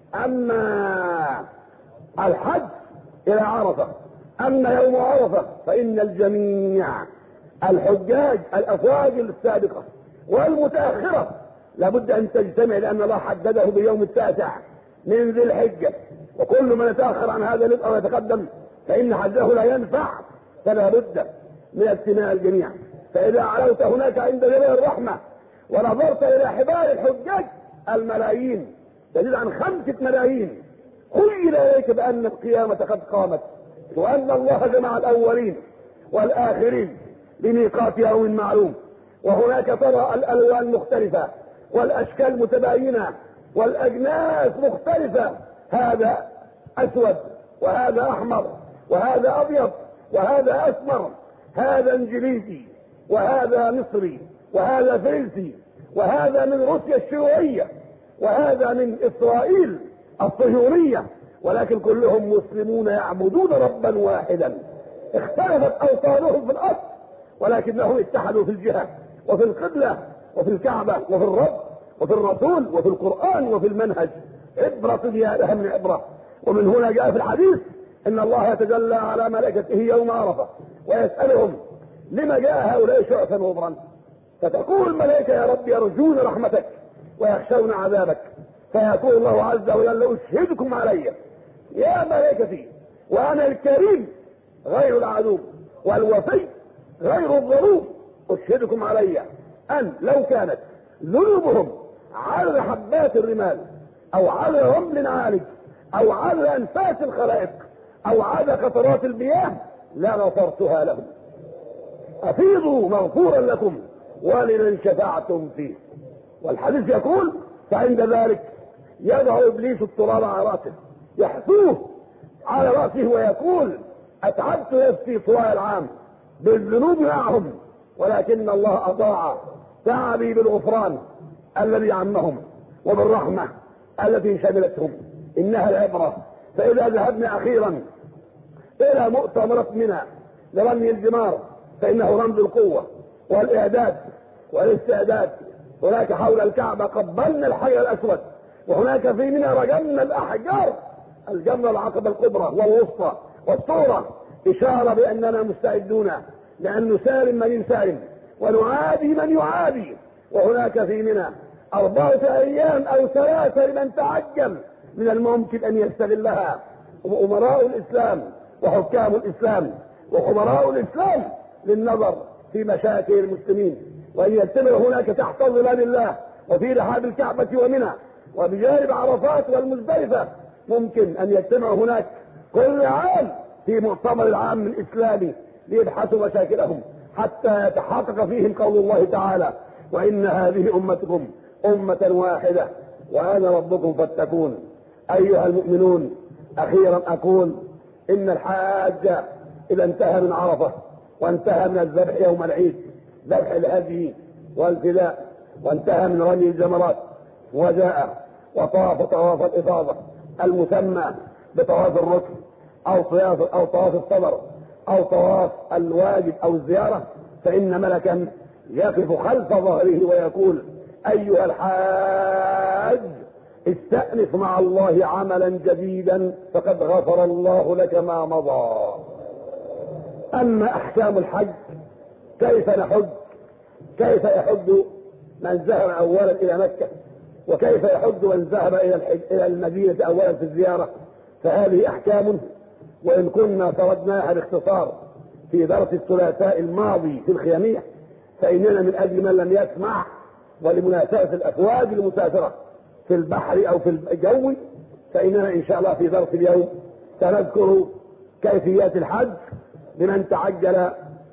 A: أما الحج إلى عرفة، أما يوم عرفة فإن الجميع الحجاج الأفواج السابقة والمتأخرة لابد أن تجتمع، لأن الله حدده بيوم التاسع من ذي الحجة، وكل من يتأخر عن هذا الرزق أو يتقدم فإن حجه لا ينفع، فلا بد من اجتماع الجميع. فإذا علوت هناك عند جبل الرحمة ونظرت إلى حبال الحجاج الملايين، تجد عن خمسة ملايين، خيل إليك بأن القيامة قد قامت، وأن الله جمع الأولين والآخرين لميقات يوم معلوم. وهناك ترى الألوان مختلفة والأشكال متباينة والأجناس مختلفة، هذا أسود وهذا أحمر وهذا أبيض وهذا أسمر، هذا إنجليزي وهذا مصري وهذا فرنسي وهذا من روسيا الشيوعية وهذا من إسرائيل الصهيونية، ولكن كلهم مسلمون يعبدون ربا واحدا. اختلفت أوطانهم في الأصل ولكنهم اتحدوا في الجهة وفي القبلة وفي الكعبة وفي الرب وفي الرسول وفي القرآن وفي المنهج. عبرة فيها أهم عبرة. ومن هنا جاء في الحديث إن الله يتجلى على ملائكته يوم عرفة ويسألهم لما جاء هؤلاء شعثا غبرا، فتقول الملائكة يا رب يرجون رحمتك ويخشون عذابك، فيقول الله عز وجل أشهدكم علي يا ملائكتي وأنا الكريم غير العدو والوفي غير الظلوم، أشهدكم علي أن لو كانت ذنوبهم عدد حبات الرمال أو عدد رمل عالج أو عدد أنفاس الخلائق أو عدد قطرات المياه لغفرتها لهم. أفيضوا مغفورا لكم ولمن شفعتم فيه. والحديث يقول فعند ذلك يضع إبليس التراب على رأسه يحثوه على رأسه ويقول أتعبت نفسي طوال العام بالذنوب معهم، ولكن الله أضاع تعبي بالغفران الذي عمهم وبالرحمة التي شملتهم. إنها العبرة. فإذا ذهبنا أخيرا إلى مؤتمر منى لرمي الجمار فإنه رمز القوة والإعداد والاستعداد. هناك حول الكعبة قبلنا الحجر الأسود، وهناك في منى رجمنا الأحجار الجمرة العقبة الكبرى والوسطى والصورة، إشارة بأننا مستعدون لأن نسالم من يسالم ونعادي من يعادي. وهناك في منى أربعة أيام أو ثلاثة لمن تعجل من الممكن أن يستغلها أمراء الإسلام وحكام الإسلام وخبراء الإسلام للنظر في مشاكل المسلمين، وأن يجتمع هناك تحت ظلال الله وفي رحاب الكعبة ومنى وبجانب عرفات والمزدلفة. ممكن أن يجتمع هناك كل عام في مؤتمر العام الإسلامي ليبحثوا مشاكلهم حتى يتحقق فيهم قول الله تعالى وإن هذه أمتكم أمة واحدة وأنا ربكم فاتقون. أيها المؤمنون، أخيرا أقول إن الحاج إذا انتهى من عرفة وانتهى من الذبح يوم العيد ذبح الهدي والفداء وانتهى من رمي الجمرات وجاء وطاف طواف الإفاضة المسمى بطواف الركن أو طواف أو طواف الصدر أو طواف الواجب أو الزيارة، فإن ملكا يقف خلف ظهره ويقول أيها الحاج استأنف مع الله عملا جديدا فقد غفر الله لك ما مضى. أما أحكام الحج كيف نحج، كيف يحج من ذهب أولا إلى مكة، وكيف يحج من ذهب إلى المدينة أولا في الزيارة، فهذه أحكام وإن كنا طردناها باختصار في درس الثلاثاء الماضي في الخيامية، فإننا من أجل من لم يسمع ولمناسبة الأفواج المسافرة في البحر أو في الجو، فإننا إن شاء الله في درس اليوم سنذكر كيفيات الحج لمن تعجل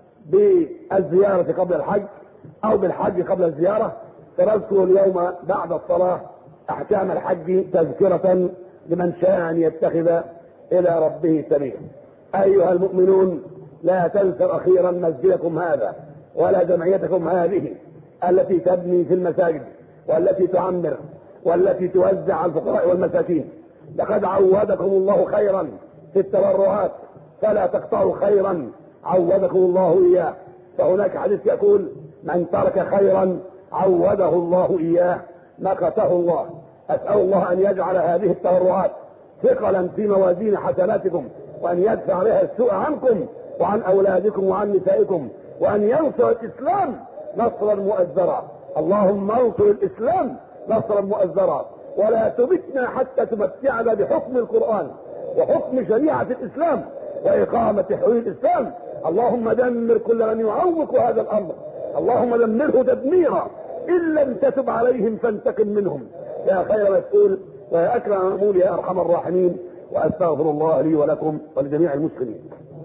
A: بالزيارة قبل الحج أو بالحج قبل الزيارة. سنذكر اليوم بعد الصلاة أحكام الحج تذكرة لمن شاء أن يتخذ إلى ربه سبيلا. أيها المؤمنون، لا تنسوا أخيرا مسجدكم هذا ولا جمعيتكم هذه التي تبني في المساجد والتي تعمر والتي توزع على الفقراء والمساكين. لقد عودكم الله خيرا في التبرعات، فلا تقطعوا خيرا عودكم الله إياه. فهناك حديث يقول: من ترك خيرا عوده الله إياه مقته الله. أسأل الله أن يجعل هذه التبرعات ثقلا في موازين حسناتكم، وأن يدفع بها السوء عنكم وعن أولادكم وعن نسائكم، وأن ينصر الإسلام نصرا مؤزرا. اللهم انصر الإسلام نصرا مؤزرا، ولا تمتنا حتى تمتعنا بحكم القرآن وحكم شريعة الإسلام وإقامة حدود الإسلام. اللهم دمر كل من يعوق هذا الأمر، اللهم دمره تدميرا، إن لم تتب عليهم فانتقم منهم يا خير مسؤول ويا أكرم مأمول يا أرحم الراحمين. وأستغفر الله لي ولكم ولجميع المسلمين.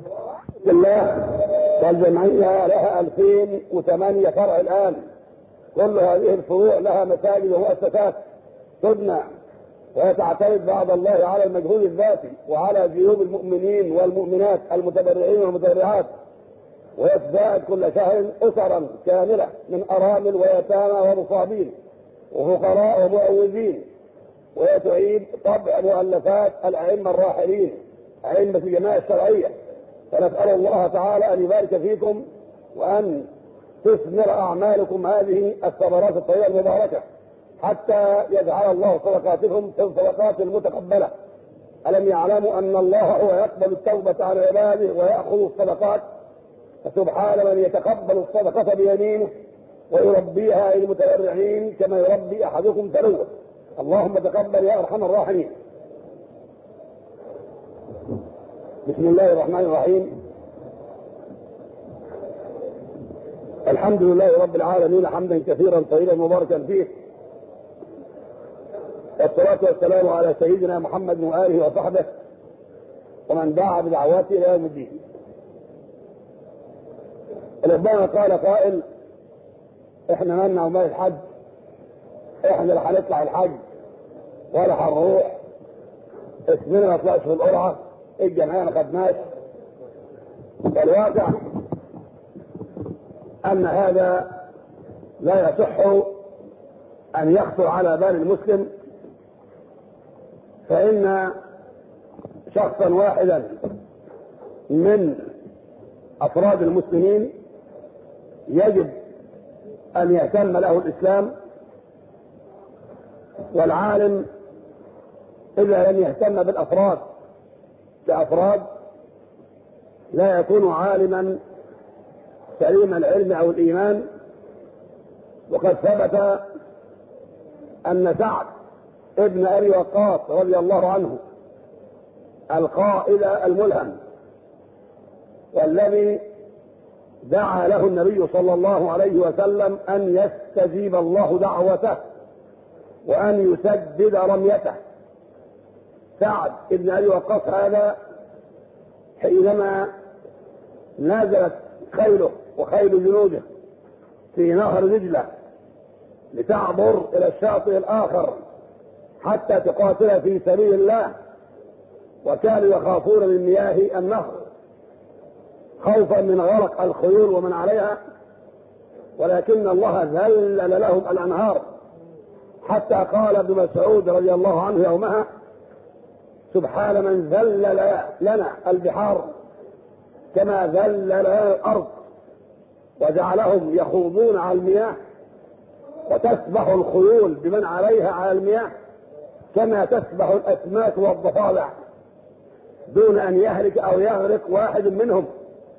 A: الله والجمعية لها ألفين وثمانية فرع الآن، كل هذه الفروع لها مساجد ومؤسسات تبنى، ويتعتمد بعد الله على المجهود الذاتي وعلى جيوب المؤمنين والمؤمنات المتبرعين والمتبرعات، ويتزايد كل شهر أسرا كاملة من أرامل ويتامى ومصابين وفقراء ومعوزين، ويتعيد طبع مؤلفات الأئمة الراحلين أئمة الجماعة الشرعية. فنسأل الله تعالى أن يبارك فيكم وأن تثمر أعمالكم هذه الثمرات الطيبة المباركة، حتى يجعل الله صدقاتكم في الصدقات المتقبلة. ألم يعلموا أن الله هو يقبل التوبة عن عباده ويأخذ الصدقات؟ فسبحان من يتقبل الصدقة بيمينه ويربيها للمتبرعين كما يربي أحدكم ثلوه. اللهم تقبل يا أرحم الراحمين. بسم الله الرحمن الرحيم. الحمد لله رب العالمين حمدا كثيرا طيبا مباركا فيه، والصلاة والسلام على سيدنا محمد وآله وصحبه ومن دعا بدعوته إلى يوم الدين. ربما قال قائل: احنا مالنا ومال الحج، احنا اللي هنطلع الحج ولا هنروح، اسمنا ما طلعش في القرعة، الجمعية ما خدناش. والواقع أن هذا لا يصح أن يخطر على بال المسلم، فإن شخصا واحدا من أفراد المسلمين يجب أن يهتم له الإسلام، والعالم إذا لم يهتم بالأفراد كأفراد لا يكون عالما سليم العلم أو الإيمان. وقد ثبت أن سعد ابن أبي وقاص رضي الله عنه القائد الملهم والذي دعا له النبي صلى الله عليه وسلم أن يستجيب الله دعوته وأن يسدد رميته، سعد ابن أبي وقاص هذا حينما نزلت خيله وخيل جنوده في نهر دجلة لتعبر إلى الشاطئ الآخر حتى تقاتل في سبيل الله، وكانوا يخافون من مياه النهر خوفا من غرق الخيول ومن عليها، ولكن الله ذلل لهم الأنهار، حتى قال ابن مسعود رضي الله عنه يومها: سبحان من ذلل لنا البحار كما ذلل لنا الأرض، وجعلهم يخوضون على المياه وتسبح الخيول بمن عليها على المياه كما تسبح الأسماك والضفادع دون أن يهلك أو يغرق واحد منهم.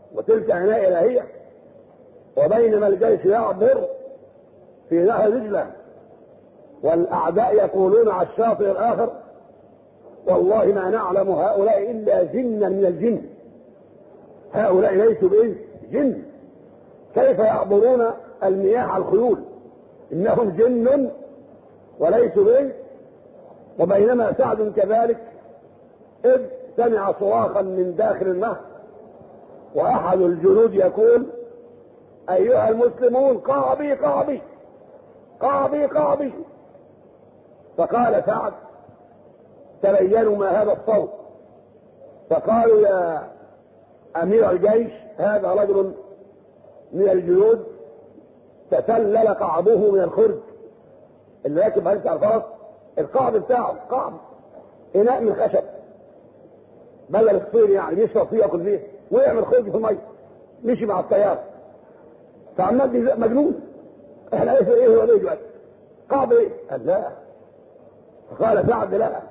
A: وتلك عناية إلهية. وبينما الجيش يعبر في نهر دجلة والأعداء يقولون على الشاطئ الآخر والله ما نعلم هؤلاء إلا جنا من الجن، هؤلاء ليسوا بإنس، جن، كيف يعبرون المياه على الخيول؟ إنهم جن وليسوا بإنس. وبينما سعد كذلك إذ سمع صراخا من داخل النهر وأحد الجنود يقول أيها المسلمون قابي قابي قابي قابي. فقال سعد تبينوا ما هذا الصوت، فقالوا يا أمير الجيش هذا رجل من الجنود تسلل قعبه من الخرج، اللي راكب هلك على الفرس القعب بتاعه قعب إناء من خشب بدل الصين يعني يشرب فيه ياكل فيه ويعمل خرج في الميه، مشي مع الطيار فعمال مجنون. احنا ايه ايه هو ليه دلوقتي؟ قعب ايه؟ قال لا. فقال سعد لا،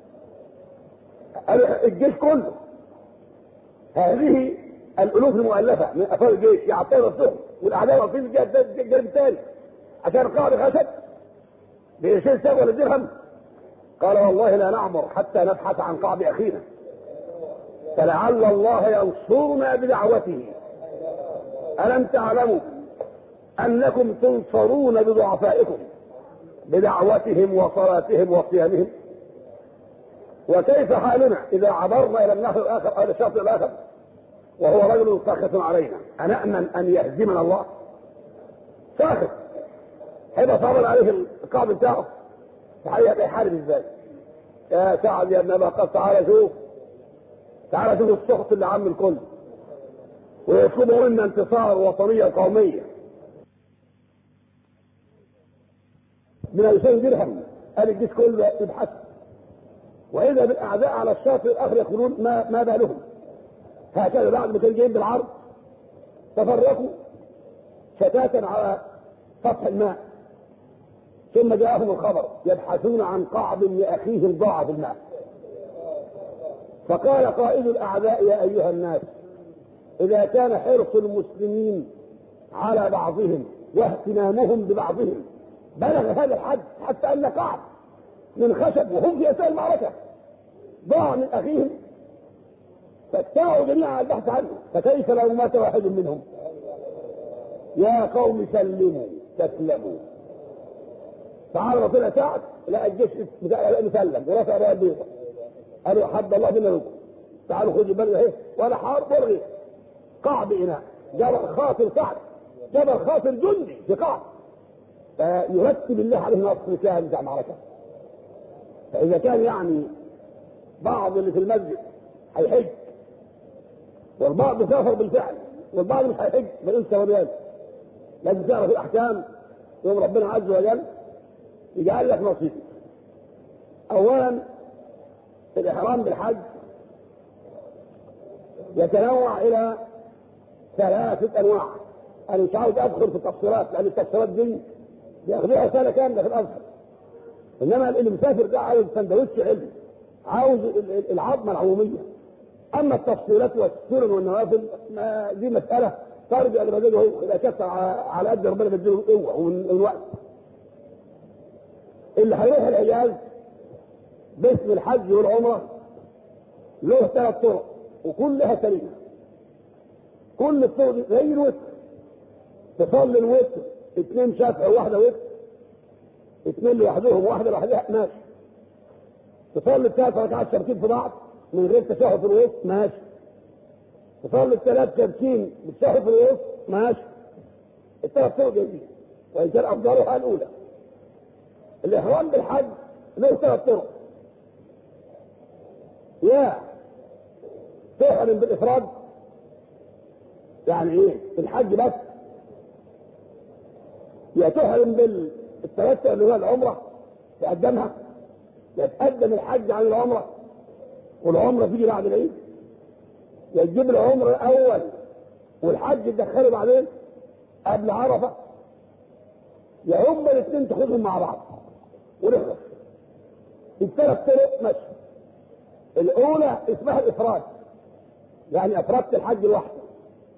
A: قال الجيش كله هذه الالوف المؤلفه من افراد الجيش يعطينا نفسهم والاعداء واقفين في الجانب الثاني عشان القاعده خشب بقرشين سبع ولا درهم. قال والله لا نعمر حتى نبحث عن قعب اخينا فلعل الله ينصرنا بدعوته. ألم تعلموا أنكم تنصرون بضعفائكم بدعوتهم وصلاتهم وصيامهم؟ وكيف حالنا إذا عبرنا إلى النهر الآخر أو إلى الشاطئ الآخر وهو رجل ساخط علينا؟ أنأمن أن يهزمنا الله؟ ساخط هيبقى صابر عليه القعب بتاعه فهيبقى يحارب ازاي؟ يا سعد يا ابن ابي وقاص تعالى شوف، تعالى شوف السخط اللي عم الكل ويطلبوا منا انتصار وطنيه قوميه من ألفين درهم. قال الجيش كله يبحث واذا بالاعداء على الشاطئ الاخر يقولون ما ما بالهم. هكذا بعد ما كانوا جايين بالعرض تفرقوا شتاتا على سطح الماء ثم جاءهم الخبر يبحثون عن قعب لاخيهم ضاع في الماء. فقال قائد الاعداء يا ايها الناس اذا كان حرص المسلمين على بعضهم واهتمامهم ببعضهم بلغ هذا الحد حتى ان قعب من خشب وهم في اثناء المعركه ضاع من اخيهم فاجتمعوا جميعا على البحث عنه، فكيف لو مات واحد منهم؟ يا قوم سلموا تسلموا. تعالى رسول سعد لا الجيش بتاع مسلم ورفع رايه بيضاء قالوا حد الله بنا لكم تعالوا خذوا بالنا اهي ولا حرب برغي قعب اناء جبل خاطر سعد جبل خاطر جندي في قعب فيرتب الله عليه نصر كامل بتاع معركه. فاذا كان يعني بعض اللي في المسجد هيحج والبعض سافر بالفعل والبعض مش هيحج بالانسى والريال لازم تعرف الاحكام يوم ربنا عز وجل يجعل لك نصيب. اولا الاحرام بالحج يتنوع الى ثلاثه انواع. انا مش عاوز ادخل في التفصيلات لان التفصيلات دي ياخذوها سنه كامله في الازهر، انما اللي مسافر ده عاوز سندوتش علم عاوز العظمه العموميه. اما التفصيلات والسنن والنوافل دي مساله ترجع لمزاجه هو اذا كانت على قد ربنا بيديله قوه والوقت. اللي هيروح الحجاز باسم الحج والعمره له ثلاث طرق وكلها سليمه. كل الطرق دي زي الوتر، تصلي الوتر اثنين شافع وواحده وتر، اثنين لوحدهم وواحده لوحدها ماشي. تصلي الثلاث ركعات شابكين في بعض من غير تشهد في الوسط ماشي. تصلي الثلاث شابكين بالتشهد في الوسط ماشي. الثلاث طرق دي وان كان افضلها الاولى. الاحرام بالحج له ثلاث طرق، يا تحرم بالافراد يعني ايه الحج بس، يا تحرم بالتمتع اللي هو العمره تقدمها، يا تقدم الحج عن العمره والعمره تيجي بعد العيد، يا تجيب العمره الاول والحج تدخله بعدين قبل عرفه، يا هما الاثنين تاخذهم مع بعض ونخلص. الثلاث طرق ماشي. الاولى اسمها الافراد يعني افردت الحج لوحده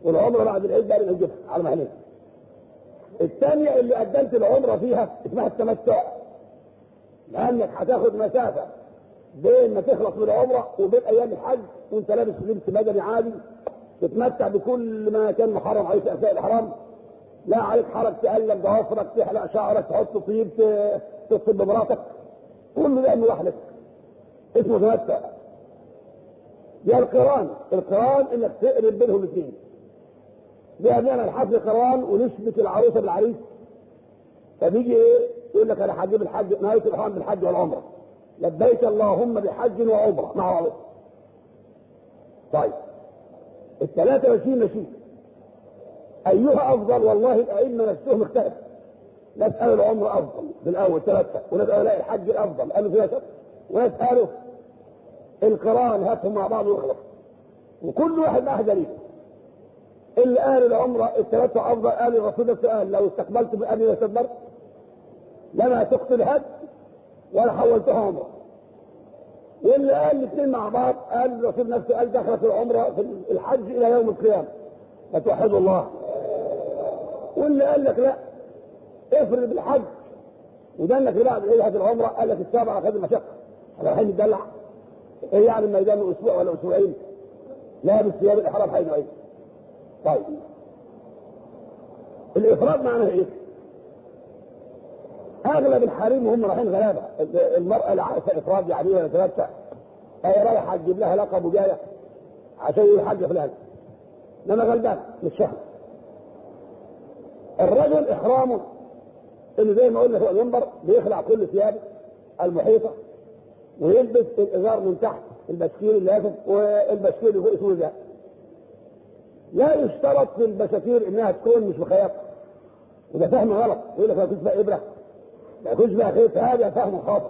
A: والعمره بعد العيد بقى نجيبها على مهلها. الثانيه اللي قدمت العمره فيها اسمها التمتع، لانك هتاخد مسافه بين ما تخلص من العمره وبين ايام الحج وانت لابس لبس مدني عادي، تتمتع بكل ما كان محرم عليك اثناء الاحرام. لا عليك حرج تقلب ضوافرك، تحلق شعرك، تحط طيب، تتصل بمراتك، كل ده مباح لك، اسمه تمتع. يا القران، القران انك تقرب بينهم الاثنين. ده بنعمل حفل قران ونشبك العروسه بالعريس، فبيجي ايه يقول لك انا هجيب الحج، نهايه الاحرام بالحج والعمره، لبيك اللهم بحج وعمره مع عروسه. طيب الثلاثه ماشيين ماشيين، ايها افضل؟ والله الائمه نفسهم اختلف، ناس قالوا العمره افضل بالاول ثلاثه، وناس قالوا لا الحج الافضل قالوا ثلاثه، وناس قالوا القران هاتهم مع بعض ويخلص، وكل واحد معاه دليل. اللي قال العمره الثلاثه افضل قال الرسول نفسه قال لو استقبلت بابي واستدبرت لما تقتل هد ولا حولتها عمره. واللي قال الاثنين مع بعض قال الرسول نفسه قال دخلت العمره في الحج الى يوم القيامه فتوحدوا الله. واللي قال لك لا افرض بالحج ودنك بعد العيد هذه العمره قال لك السابع على قدر المشقه، احنا رايحين نتدلع ايه يعني الميدان اسبوع ولا اسبوعين لابس ثياب الاحرام حيث عيد. طيب الافراد معناه ايه؟ اغلب الحريم وهم رايحين غلابه، المراه اللي عارفه افراد يعني ولا تمتع هي رايحه تجيب لها لقب وجايه عشان يقول حاجه فلان، انما غلبان مش شهر. الرجل احرامه اللي زي ما قلنا فوق المنبر بيخلع كل ثيابه المحيطه ويلبس الازار من تحت البشكير اللافف والبشكير اللي فوق اسمه ده. لا يشترط في البشاكير انها تكون مش مخيطه، وده فهم غلط، يقول لك ما يكونش بقى ابره ما يكونش بقى خيط، هذا فهم خاطئ.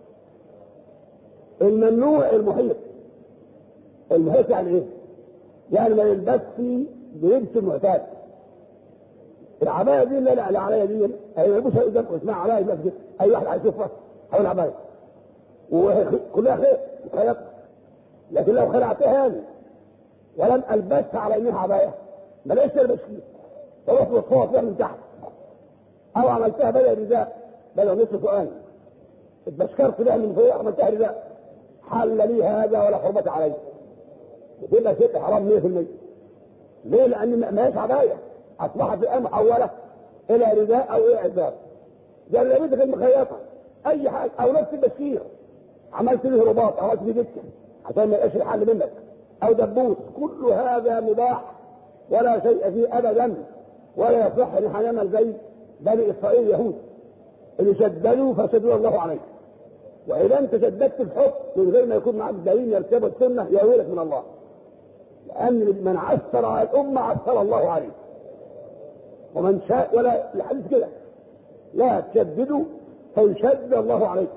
A: الممنوع المحيط، المحيط يعني ايه؟ يعني ما يلبسش بلبس المعتاد. العبايه دي اللي لا العبايه دي هي يلبسها قدام اسمها عبايه بس كده، اي واحد عايز يشوفها حول العبايه وكلها خيط مخيط. لكن لو خلعتها هذه ولم البسها على انها عبايه ما لقيتش البشكير، رحت وصفوها فيها من تحت او عملتها بدل رداء بدل نصف سؤال اتبشكرت بها من فوق عملتها رداء، حل لي هذا ولا حرمه علي، وتبقى ست حرام مية في المية. ليه؟ لان ما هيش عبايه، اصبحت الان محوله الى رداء او الى عبايه. جلابيتك المخيطه اي حاجه او نفس البشكير عملت به رباط عملت به دكه عشان ما يبقاش الحل منك او دبوس، كل هذا مباح ولا شيء فيه ابدا، ولا يصح ان احنا نعمل زي بني اسرائيل اليهود اللي شددوا فشدد الله عليه. واذا انت شددت في الحكم من غير ما يكون معك دليل يرتبط السنه يا ويلك من الله، لان من عثر على الامه عثر الله عليه. ومن شاء ولا الحديث كده لا تشددوا فيشدد الله عليكم.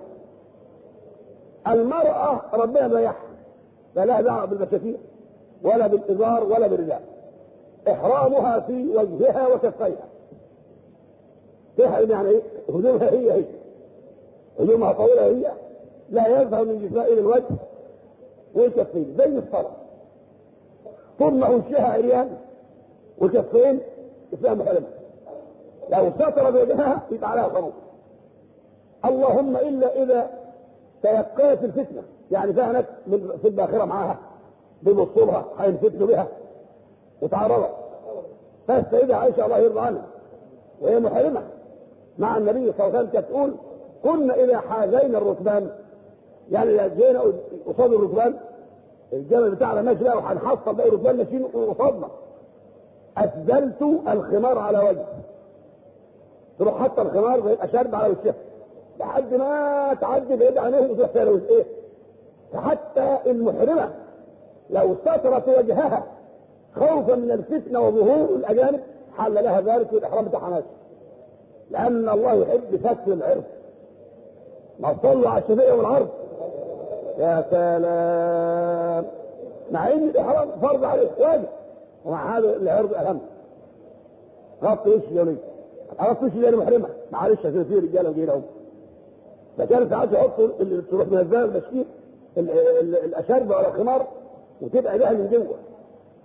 A: المراه ربنا بيحها فلا دعوه بالبشاكير ولا بالازار ولا بالرداء، احرامها في وجهها وكفيها. تحرم يعني ايه؟ هدومها هي هي هدومها طويله هي لا يظهر من جسمها الى الوجه والكفين زي الصلاه، طول ما وجهها عريان وكفين اسمها محرمه. لو سترت وجهها يبقى عليها خروج، اللهم الا اذا تيقنت الفتنه، يعني فيها ناس في الباخره معاها بيبصوا لها هينفتنوا بها وتعرضت. فالسيده عائشه الله يرضى عنها وهي محرمه مع النبي صلى الله عليه وسلم تقول كنا اذا حازينا الركبان، يعني اذا جينا قصاد الركبان الجبل بتاعنا ماشي بقى وهنحصل باقي الركبان ماشيين قصادنا، اسدلت الخمار على وجهي، تروح حاطه الخمار ويبقى شارب على وشها لحد ما تعدي بعيد عنهم وتروح تلوث ايه. فحتى المحرمه لو سترت وجهها خوفا من الفتنه وظهور الاجانب حل لها ذلك والاحرام بتاعها ماشي، لان الله يحب ستر العرض. ما صلوا على الشفيع والعرض يا سلام، مع ان الاحرام فرض عليه واجب ومع هذا العرض اهم. غطي وشي يا وليد، غطي وشي يا محرمه معلش في رجاله وجايين اهو. فكانوا ساعات يحطوا اللي تروح من الزاويه البشكير الاشربه ولا الخمار وتبقى ده من جوه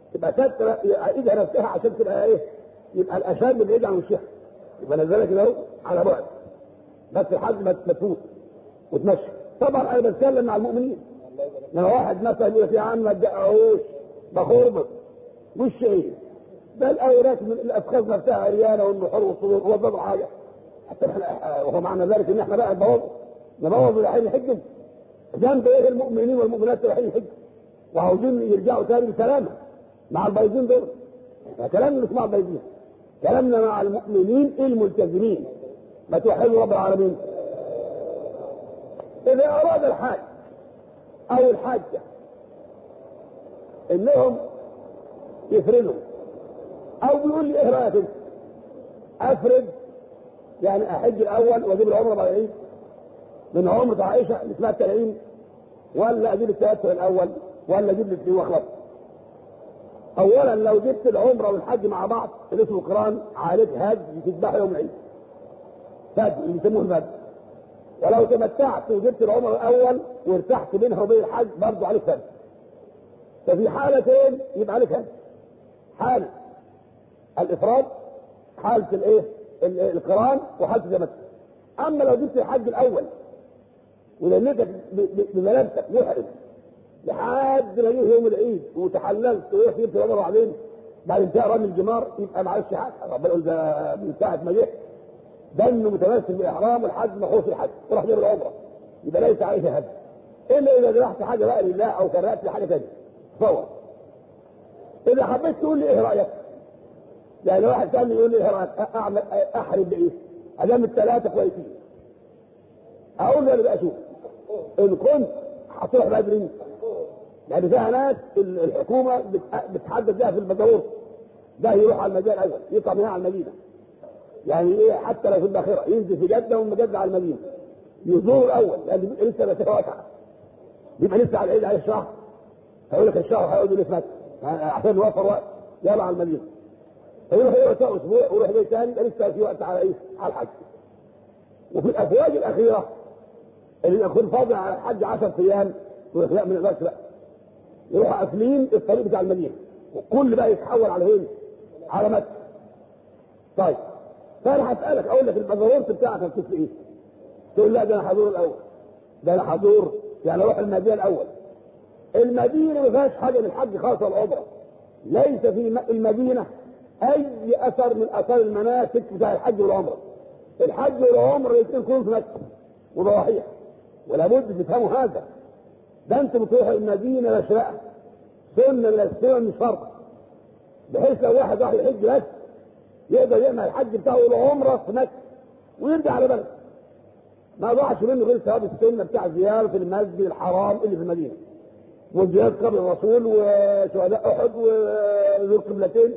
A: تبقى ستر ايدها نفسها عشان تبقى ايه؟ يبقى الاشد بعيد عن وشها، يبقى نزلها كده على بعد بس لحد ما تفوت وتمشي. طبعا انا بتكلم مع المؤمنين. لما واحد مثلا يقول يا عم ما تدققوش بخربط وش ايه؟ ده الاوراق من الافخاذ نفسها عريانه والنحور والصدور هو ده حاجه. حتى وهو معنى ذلك ان احنا بقى نبوظ نبوظ رايحين يحجوا. جنب ايه المؤمنين والمؤمنات رايحين يحجوا وعاوزين يرجعوا تاني بسلامه مع البايظين دول. كلامنا مش مع البايظين، كلامنا مع المؤمنين الملتزمين. ما توحدوا رب العالمين. اذا اراد الحاج او الحاجه انهم يفردوا او بيقول لي ايه رايك انت؟ افرد يعني احج الاول واجيب العمره بعد العيد من عمره عائشه اللي اسمها التلعين، ولا اجيب التوسع الاول ولا اجيب الاثنين واخلص؟ اولا لو جبت العمره والحج مع بعض اللي اسمه قران عليك هج تذبح يوم العيد فدي اللي يسموه الفدي. ولو تمتعت وجبت العمره الاول وارتحت بينها وبين الحج برضه عليك فدي. ففي حالتين يبقى عليك هج، حاله الافراد، حاله الايه؟ القران، وحاله التمتع. اما لو جبت الحج الاول ولميتك بملابسك محرم لحد ما يجي يوم العيد وتحللت ورحت جبت العمره بعدين بعد انتهاء رمي الجمار يبقى معلش حاجه. ربنا يقول ده من ساعه ما جه ده انه متمسك بالاحرام لحد ما خوف الحج وراح جاب العمره يبقى ليس عليه هدف الا اذا ذبحت حاجه بقى لله او كرهت لحاجه ثانيه. تصور اذا حبيت تقول لي ايه رايك؟ يعني لو واحد ثاني يقول لي ايه رايك؟ اعمل احرم بايه؟ ادام الثلاثه كويسين اقول له انا بقى اشوف ان كنت هتروح بدري. يعني فيها ناس الحكومه بتحدد لها في البدور ده يروح على المدينه الاول يطلع منها على المدينه. يعني ايه حتى لو في الباخره ينزل في جده ومن جده على المدينه يزور الاول لان يعني لسه مسافه واسعه بيبقى لسه على العيد عليه الشهر هيقول لك الشهر هيقعد لي في عشان نوفر وقت يلا على المدينه فيروح يقعد اسبوع ويروح بيت ثاني لسه في وقت على ايه؟ على الحج. وفي الافواج الاخيره اللي يكون فاضل على الحج عشر ايام يروح لا من الوقت بقى يروح قافلين الطريق بتاع المدينه وكل بقى يتحول على وين؟ على مكه. طيب فانا هسالك اقول لك البازورت بتاعك هتشوف ايه؟ تقول لا ده انا هزور الاول ده انا هزور يعني اروح المدينه الاول. المدينه ما فيهاش حاجه من الحج خاصه العمره. ليس في المدينه اي اثر من اثار المناسك بتاع الحج والعمره. الحج والعمره الاثنين يكونوا في مكه وضواحيها ولا بد تفهموا هذا. ده انتم بتروحوا المدينه مشرقه سنه من السنن مش فرض بحيث لو واحد راح يحج بس يقدر يعمل الحج بتاعه والعمره في مكه ويرجع على بلده ما ضاعش منه غير ثواب السنه بتاع زياره المسجد الحرام اللي في المدينه وزياره قبر الرسول وشهداء احد وذو القبلتين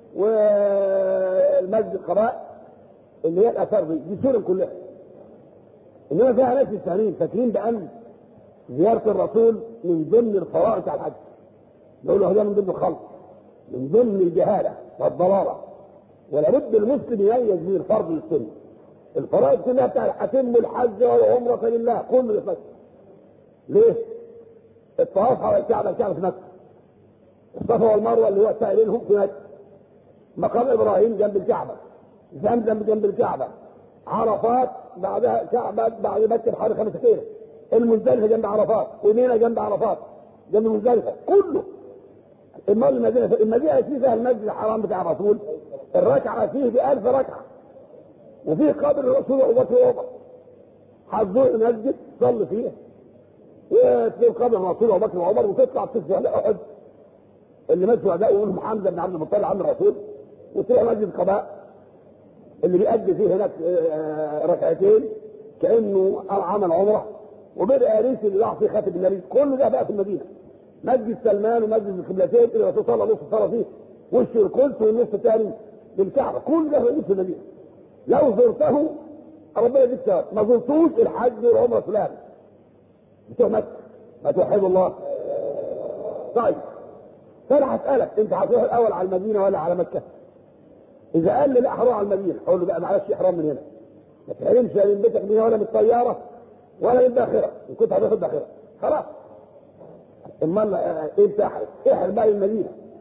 A: والمسجد قباء اللي هي الاثار دي دي سنن كلها. انما فيها ناس الثانيين فاكرين بان زياره الرسول من ضمن الفرائض بتاع الحج. نقول له ده من ضمن الخلق من ضمن الجهاله والضلاله ولا بد المسلم يميز بين الفرض والسنه. الفرائض كلها بتاع اتم الحج والعمره لله كله في مكه. ليه؟ الطواف حول الكعبه الكعبه في مكه. الصفا والمروه اللي هو سائلينهم في مكه. مقام ابراهيم جنب الكعبه. زمزم جنب الكعبه. عرفات بعدها كعبه بعد مكه بحوالي خمسة كيلو. المزدلفه جنب عرفات ومينا جنب عرفات جنب المزدلفه كله. المال المدينه المدينه فيها المسجد الحرام بتاع الرسول الركعه فيه بألف ركعه وفيه قبر الرسول ابو بكر وعمر. هتزور المسجد تصلي فيه وتلاقي قبر الرسول ابو بكر وعمر وتطلع تشوف شهداء احد اللي مات شهداء ومنهم حمزه بن عبد المطلب عم الرسول وتروح مسجد قباء اللي بيأدي فيه هناك ركعتين كانه عمل عمره وبدأ اريس اللي راح فيه خاتم النبي. كل ده بقى في المدينه. مسجد سلمان ومسجد القبلتين اللي الرسول صلى نص الصلاه فيه وش القدس والنص الثاني للكعبه كل ده موجود في المدينه. لو زرته ربنا يديك ثواب ما زرتوش الحج والعمره فلان بتوع مكه ما توحدوا الله. طيب فانا هسالك انت هتروح الاول على المدينه ولا على مكه؟ اذا قال لي لا هروح على المدينه اقول له بقى معلش احرام من هنا ما تحرمش لا من بيتك من هنا ولا من الطياره ولا من الباخره ان كنت هتاخد باخره خلاص. امال انت احرم احرم بقى المدينه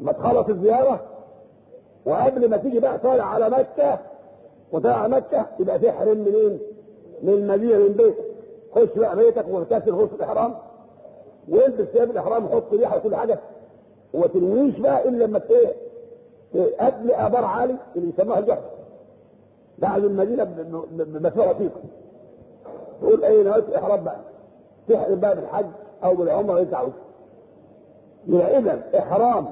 A: ما تخلص الزياره وقبل ما تيجي بقى طالع على مكه وطالع على مكه يبقى تحرم منين؟ من المدينه، من بيتك. خش بقى بيتك واغتسل غسل الاحرام والبس ثياب الاحرام وحط ريحه وكل حاجه وما تنويش بقى الا لما ايه؟ قبل ابار عالي اللي يسموها الجحر بعد المدينه بمسافه بسيطه. تقول ايه نويت الاحرام بقى؟ تحرم بقى بالحج او بالعمره اللي انت عاوزها. يبقى اذا احرام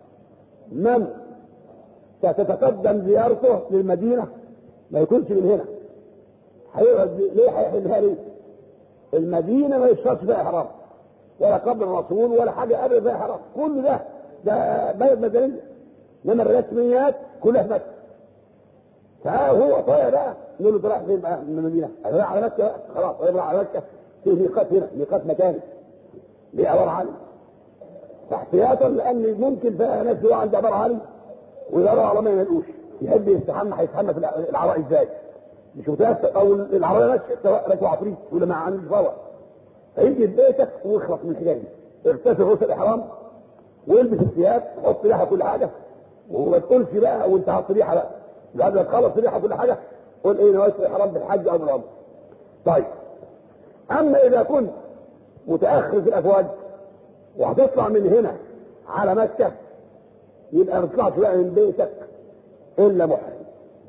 A: من ستتقدم زيارته للمدينه ما يكونش من هنا. هيقعد ليه؟ هيحرمها ليه؟ المدينه ما يشترطش فيها احرام ولا قبل الرسول ولا حاجه قبل فيها احرام، كل ده ده بلد مدنيه، انما الرسميات كلها في مكه. فهو طالع بقى نقول له رايح فين بقى من المدينه؟ رايح على مكه بقى خلاص، رايح على مكه في ميقات هنا، ميقات مكاني ليه ابار عالي، فاحتياطا لان ممكن فيها ناس هو عنده ابار عالي ويدوروا على ما يلاقوش، يحب يستحمى هيستحمى في العراء ازاي؟ مش متاثر او العربيه ماشيه سواء راكب عفريت ولا ما عندوش باور. فيجي بيتك واخلص من الحكايه دي، اغتسل غسل الاحرام والبس الثياب حط ريحه كل حاجه وما تقولش بقى وانت حاطط ريحه بقى بعد ما تخلص ريحه كل حاجه قول ايه نويت الاحرام بالحج او بالعمره. طيب اما اذا كنت متاخر في الافواج وهتطلع من هنا على مكه يبقى ما تطلعش بقى من بيتك الا محرم.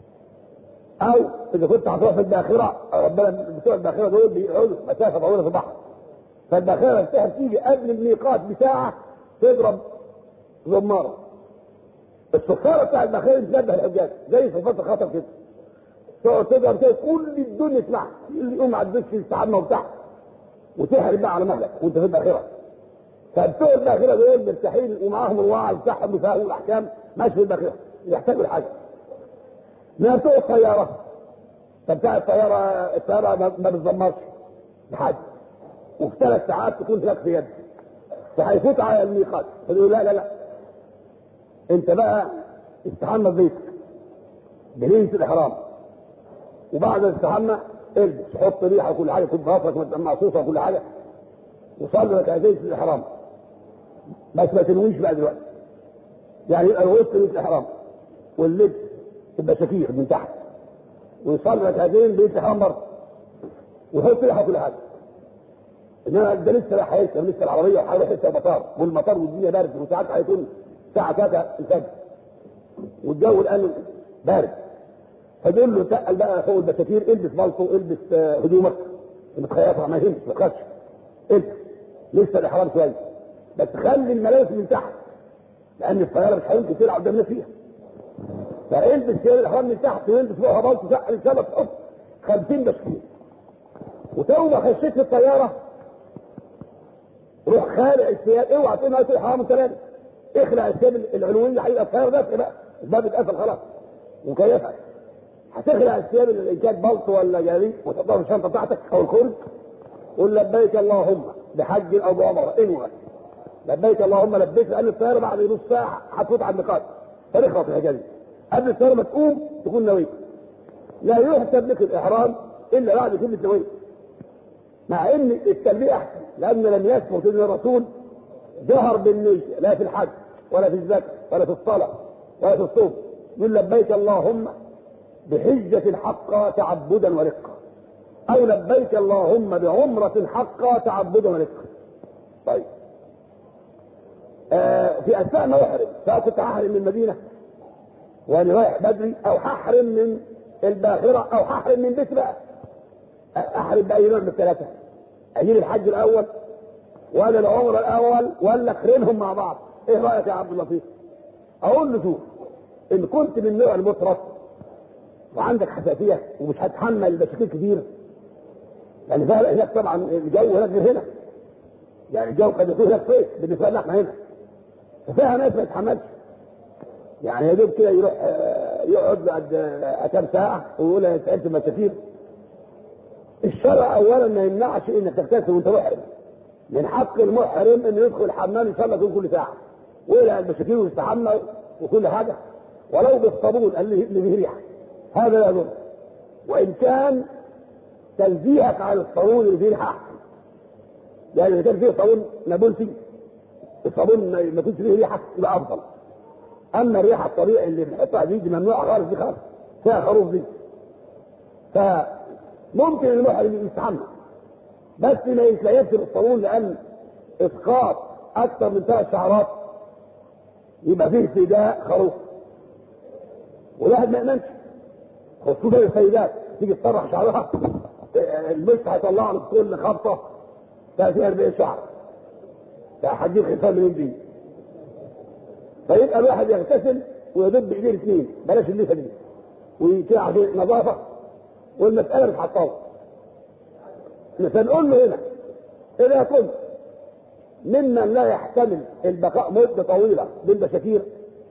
A: او اذا كنت هتروح في الباخره، ربنا بتوع الباخره دول بيقعدوا مسافه طويله في البحر، فالباخره بتاعها تيجي قبل الميقات بساعه تضرب زماره. الصفاره بتاع الباخره بتنبه الحجاج زي صفات الخطر كده، تقعد تضرب كده كل الدنيا تسمعها، اللي يقوم على الدش يستحمى وبتاع وتحرم بقى على مهلك وانت في الباخره. فبتوع الباخره دول مرتاحين ومعاهم الوعي بتاعهم وفاهموا الاحكام ماشي في الباخره يحتاجوا لحاجه. ما بتوع الطياره فبتاع الطياره الطياره ما بتزمرش بحاجه وفي ثلاث ساعات تكون هناك في يد فهيفوت على الميقات فيقول لا لا لا انت بقى استحمى بيتك بليله الاحرام وبعد الاستحمى البس حط ريحه وكل حاجه تكون بغفرك مقصوصه وكل حاجه وصلي ركعتين في الاحرام بس ما تنويش بقى دلوقتي. يعني يبقى الوسط ليله الاحرام واللبس تبقى شفير من تحت ويصلي ركعتين بيت الاحرام برضه ويحط ريحه كل حاجه. انما ده لسه بقى هيركب لسه العربيه وهيروح لسه المطار والمطار والدنيا بارد وساعات هيكون الساعه ثلاثة الفجر والجو الان بارد فدول له تقل بقى فوق البساتير البس بلطو البس هدومك متخيطها ما يهمش ما تخافش البس لسه الاحرام شويه بس خلي الملابس من تحت لان الطياره مش هيمكن تلعب قدام الناس فيها. فالبس ثياب الاحرام من تحت والبس فوقها بلطو تقل ان شاء الله تحط خمسين بشكير وتو ما خشيت في الطياره روح خالع الثياب اوعى تقول ناقص الاحرام انت لابس اخلع الثياب العلويه هيبقى الطياره دافئه بقى الباب اتقفل خلاص مكيفه هتخلع الثياب اللي كانت بلطو ولا جريء وتحطها في الشنطه بتاعتك او الخرج قول لبيك اللهم بحج او بعمره انوى لبيك اللهم لبيك لان الطياره بعد نص ساعه هتفوت على الميقات فرخص الحاجه دي قبل الطياره ما تقوم تكون نويت. لا يحسب لك الاحرام الا بعد كلمه نويت مع ان التلبيه احسن لان لم يثبت ان الرسول جهر بالنية لا في الحج ولا في الزكاه ولا في الصلاه ولا في الصوم يقول لبيك اللهم بحجة حقا تعبدا ورقا او لبيك اللهم بعمرة حقا تعبدا ورقا. طيب آه في اثناء ما احرم سواء كنت هحرم من المدينة وانا رايح بدري او هحرم من الباخرة او هحرم من بيت بقى احرم باي نوع من الثلاثة اجيب الحج الاول ولا العمرة الاول ولا اقرنهم مع بعض ايه رايك يا عبد اللطيف؟ اقول له شوف ان كنت من النوع المفرط وعندك حساسيه ومش هتحمل بشكل كبير يعني ده هناك طبعا الجو هناك غير هنا يعني الجو قد يكون هناك صيف بالنسبه لنا احنا هنا ففيها ناس ما يتحملش يعني يا دوب كده يروح يقعد بعد كام ساعه ويقول انا سالت المسافير. الشرع اولا ما يمنعش انك تغتسل وانت محرم من حق المحرم انه يدخل الحمام يصلي كل ساعه ويقلع المسافير ويستحمى وكل حاجه ولو بالصابون اللي به ريحه هذا لا يضر وان كان تنزيهك عن الصابون اللي فيه ريحه احسن يعني اذا كان فيه صابون نابلسي الصابون ما يكونش فيه ريحه يبقى افضل اما الريحه الطبيعي اللي بنحطها دي, دي ممنوعه خالص، دي خالص فيها خروف دي. فممكن المحرم يستحمل بس ما يتليفش بالصابون، لان اسقاط اكثر من ثلاث شعرات يبقى فيه فداء خروف، والواحد ما يامنش. خصوصا السيدات تيجي تطرح شعرها المسح هيطلع لك كل خبطه فيها أربعين شعر، هتجيب خفاف من دي. فيبقى الواحد يغتسل ويدب بايديه الاثنين، بلاش الليفه دي، ويطلع عشان نظافه، والمساله مش هتطول. فنقول له هنا اذا كنت ممن لا يحتمل البقاء مده طويله بالبشاكير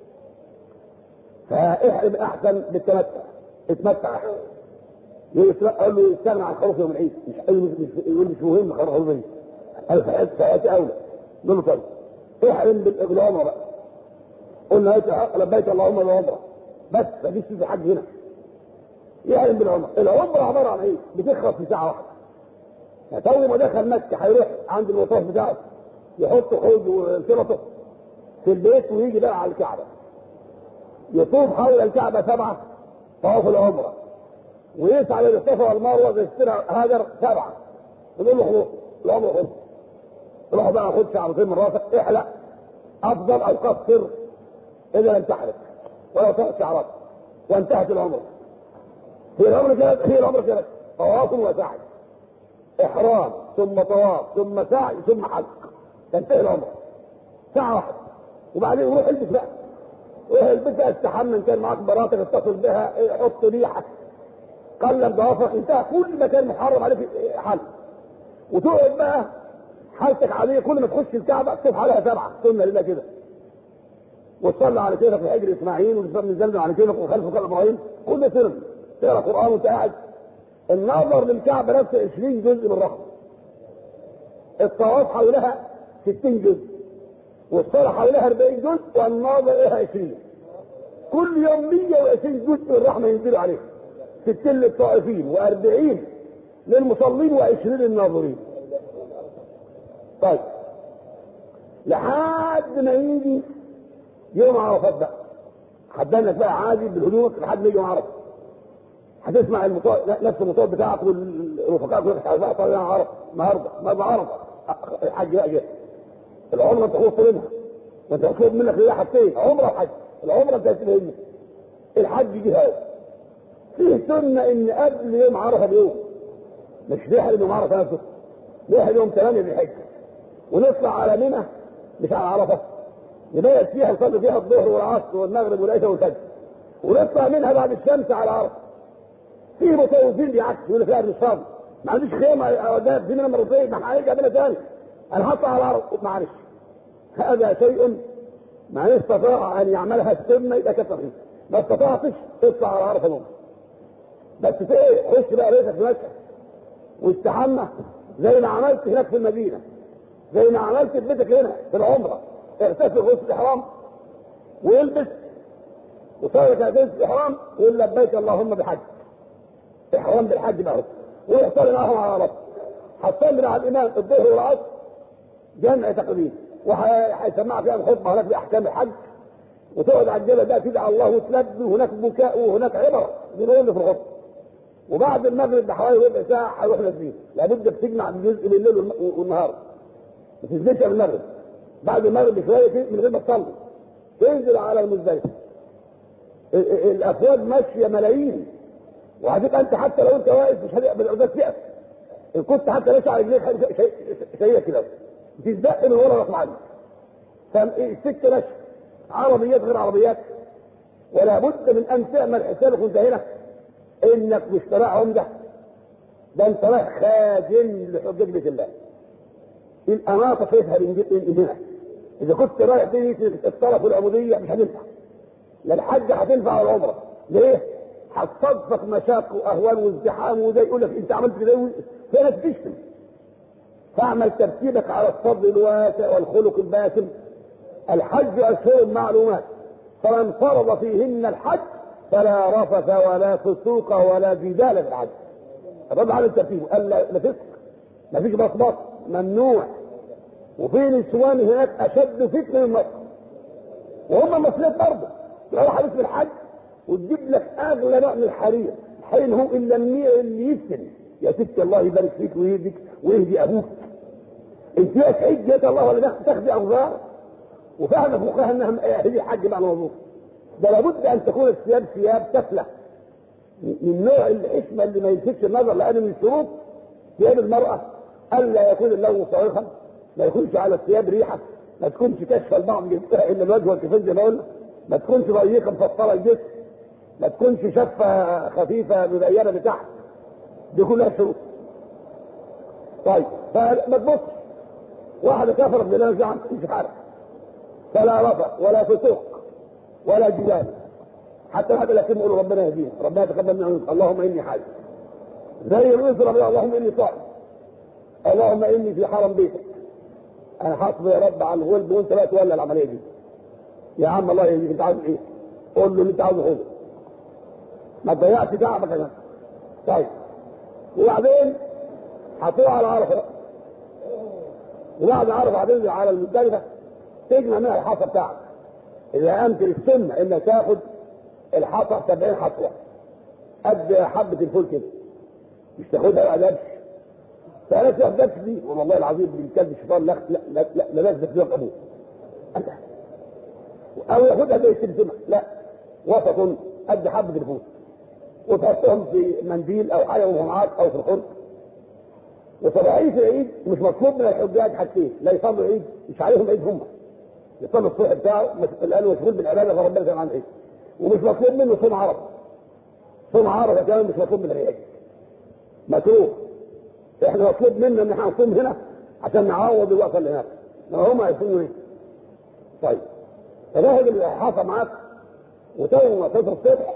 A: فاحرم احسن بالتمتع، اتمتع احسن. يقول له يستغنى عن خروف يوم العيد، مش يقول مش مهم خروف يوم العيد، انا في حياتي اولى. نقول له طيب احرم بالاغلام بقى، قلنا لبيك اللهم بالعمره بس، مفيش في حد هنا يحرم بالعمره. العمره عباره عن ايه؟ بتخلص في ساعه واحده. يعني تو ما دخل مكه هيروح عند المطاف بتاعه يحط خوذ وسلطه في البيت ويجي بقى على الكعبه، يطوف حول الكعبه سبعه طواف العمره، ويسعى للصفا والمروه زي السنه هاجر سبعه. يقول له خلاص العمره خلص، روح بقى خد شعرتين من راسك، احلق افضل او قصر اذا لم تحرق ولو ثلاث شعرات، وانتهت العمره. هي العمره كده، هي العمره كده طواف وسعي، احرام ثم طواف ثم سعي ثم حج، تنتهي العمره ساعه واحده. وبعدين روح البس بقى، روح البس بقى، استحمى ان كان معاك مراتك اتصل بها، حط ريحه، قلب ضوافرك، انتهى. كل مكان محرم عليك حل، وتقعد بقى حالتك عليه. كل ما تخش الكعبه تشوف عليها سبعه سنه لله كده، وتصلي على كيفك في حجر اسماعيل، وتنزل على كيفك وخلف قلب ابراهيم، كل سنه تقرا قران وانت قاعد. النظر للكعبه نفسه عشرين جزء من رقم، الطواف حولها ستين جزء، والصلاه حولها أربعين جزء، والنظر اليها عشرين. كل يوم مية وعشرين جزء من الرحمه ينزلوا عليك، ستين للطائفين وأربعين للمصلين وعشرين للناظرين. طيب لحد ما يجي يوم عرفات بقى، هتدنك بقى عادي بالهدوء لحد ما يجي يوم عرفه. هتسمع المطوع نفس المطوع بتاعك والرفقاء يقول لك بقى طالعين عرفه النهارده، النهارده عرفه الحج بقى جه. العمره انت خلصت منها، وانت مطلوب منك لله حاجتين، عمره وحج. العمره انت هتسيبها، الحج جهاد. فيه سنه ان قبل يوم عرفه بيوم، مش نحرم يوم عرفه نفسه، نحرم يوم ثمانية ذي الحجه، ونطلع على منى مش على عرفه، نبيت فيها نصلي فيها الظهر والعصر والمغرب والعشاء والفجر، ونطلع منها بعد الشمس على عرفه. في متوفين بالعكس يقول لك لا مش فاضي، ما عنديش خيمه ده في منها مرتين، ما هيرجع منها ثاني، انا هطلع على عرفه. معلش هذا شيء ما استطاع ان يعملها السنه يبقى كفر فيه، ما استطاعتش تطلع على عرفه نوم. بس في ايه؟ خش بقى بيتك في مكه واستحمى زي ما عملت هناك في المدينه، زي ما عملت في بيتك هنا في العمره، اغتسل غسل الاحرام ويلبس وصار كاتب الاحرام ويقول لبيك اللهم بحج، احرام بالحج بقى، ويحصل معهم على رب. هتصلي مع الامام الظهر والعصر جمع تقديم، وهيسمع فيها الخطبه هناك باحكام الحج، وتقعد على الجبل بقى تدعي الله وتلبي، وهناك بكاء وهناك عبره بنقول في الخطبه. وبعد المغرب بحوالي ربع ساعه هيروح نازلين، لابد بتجمع جزء من الليل والنهار، ما تنزلش من المغرب. بعد المغرب بشويه من غير ما تصلي تنزل على المزدلفه، الافواج ماشيه ملايين، وهتبقى انت حتى لو انت واقف مش هتبقى بالعداد تقف، ان كنت حتى ماشي على رجليك شيء كده تزدق من ورا راس معلم. فالسكه ماشيه عربيات غير عربيات، ولا بد من ان تعمل حسابك وانت هنا انك مش طالع عمده، ده انت رايح خادم لحجاج بيت الله. الامانه فيها من هنا، اذا كنت رايح تيجي الطرف العبوديه مش هتنفع، لا الحج هتنفع ولا العمره. ليه؟ هتصدق مشاق واهوال وازدحام، وده يقول لك انت عملت كده فينك تشتم. فاعمل ترتيبك على الصبر الواسع والخلق الباسم. الحج اشهر معلومات، فمن فرض فيهن الحج فلا رفث ولا فسوق ولا جدال في الحج. الرد على الترتيب قال لا فسق، ما فيش بصباط، ممنوع. وفي نسوان هناك اشد فتنه من مصر، وهم مسلمين برضه، تروح اسم الحج وتجيب لك اغلى نوع من الحرير، الحرير هو الا اللي يسن. يا ست الله يبارك فيك ويهديك ويهدي ابوك. انت يا تحج يا الله ولا تاخذي اغذار؟ وفهم فقهاء انها هي حج معنى وظيفه. ده لابد ان تكون الثياب ثياب تفلح من نوع الحشمه اللي ما يلفتش النظر، لان من الشروط ثياب المراه الا يكون اللون صارخا، ما يكونش على الثياب ريحه، ما تكونش كشف البعض جسمها الا الوجه والكفين زي ما قلنا، ما تكونش ضيقه مفصله الجسم، ما تكونش شفه خفيفه مبينه بتحت. دي كلها شروط. طيب فما تبص واحده كفرت بالله زعم مش عارف، فلا رفع ولا فسوق ولا جدال، حتى هذا لا يقول ربنا يهدينا، ربنا يتقبل منا، اللهم اني حاج زي الرسل، اللهم اني صائم، اللهم اني في حرم بيتك، انا حاطط يا رب على الغلب وانت بقى تولى العمليه دي. يا عم الله يهديك، انت عاوز ايه؟ قول له اللي انت عاوزه خده، ما تضيعش تعبك يا. طيب وبعدين هتروح على عرفه، وبعد عرفه هتنزل على المزدلفه تجمع منها الحصى بتاعك. اذا امكن السنه انك تاخد الحصى سبعين حصوه قد حبه الفول كده، مش تاخدها بقى دبش. فانا تاخد دبش دي والله العظيم بالكلب الشيطان لا لا لا لا لا لازم تاخد ابوه او ياخدها زي السمسمه، لا وسط قد حبه الفول، وتحطهم في منديل او حاجه ومعاك او في الخرج. وصباحيه العيد مش مطلوب من الحجاج حاجتين، لا يصلوا العيد مش عليهم عيد هم، يصلوا الصبح بتاعه لانه مشغول بالعباده فربنا سمع عن عيد، ومش مطلوب منه صوم عرفه. صوم عرفه كمان مش مطلوب من الحجاج، مكروه. احنا مطلوب منا ان احنا نصوم هنا عشان نعوض الوقت اللي هناك، ما هم هيصوموا ايه؟ طيب فناخد اللي حصل معاك وتوم ما تصحى الصبح.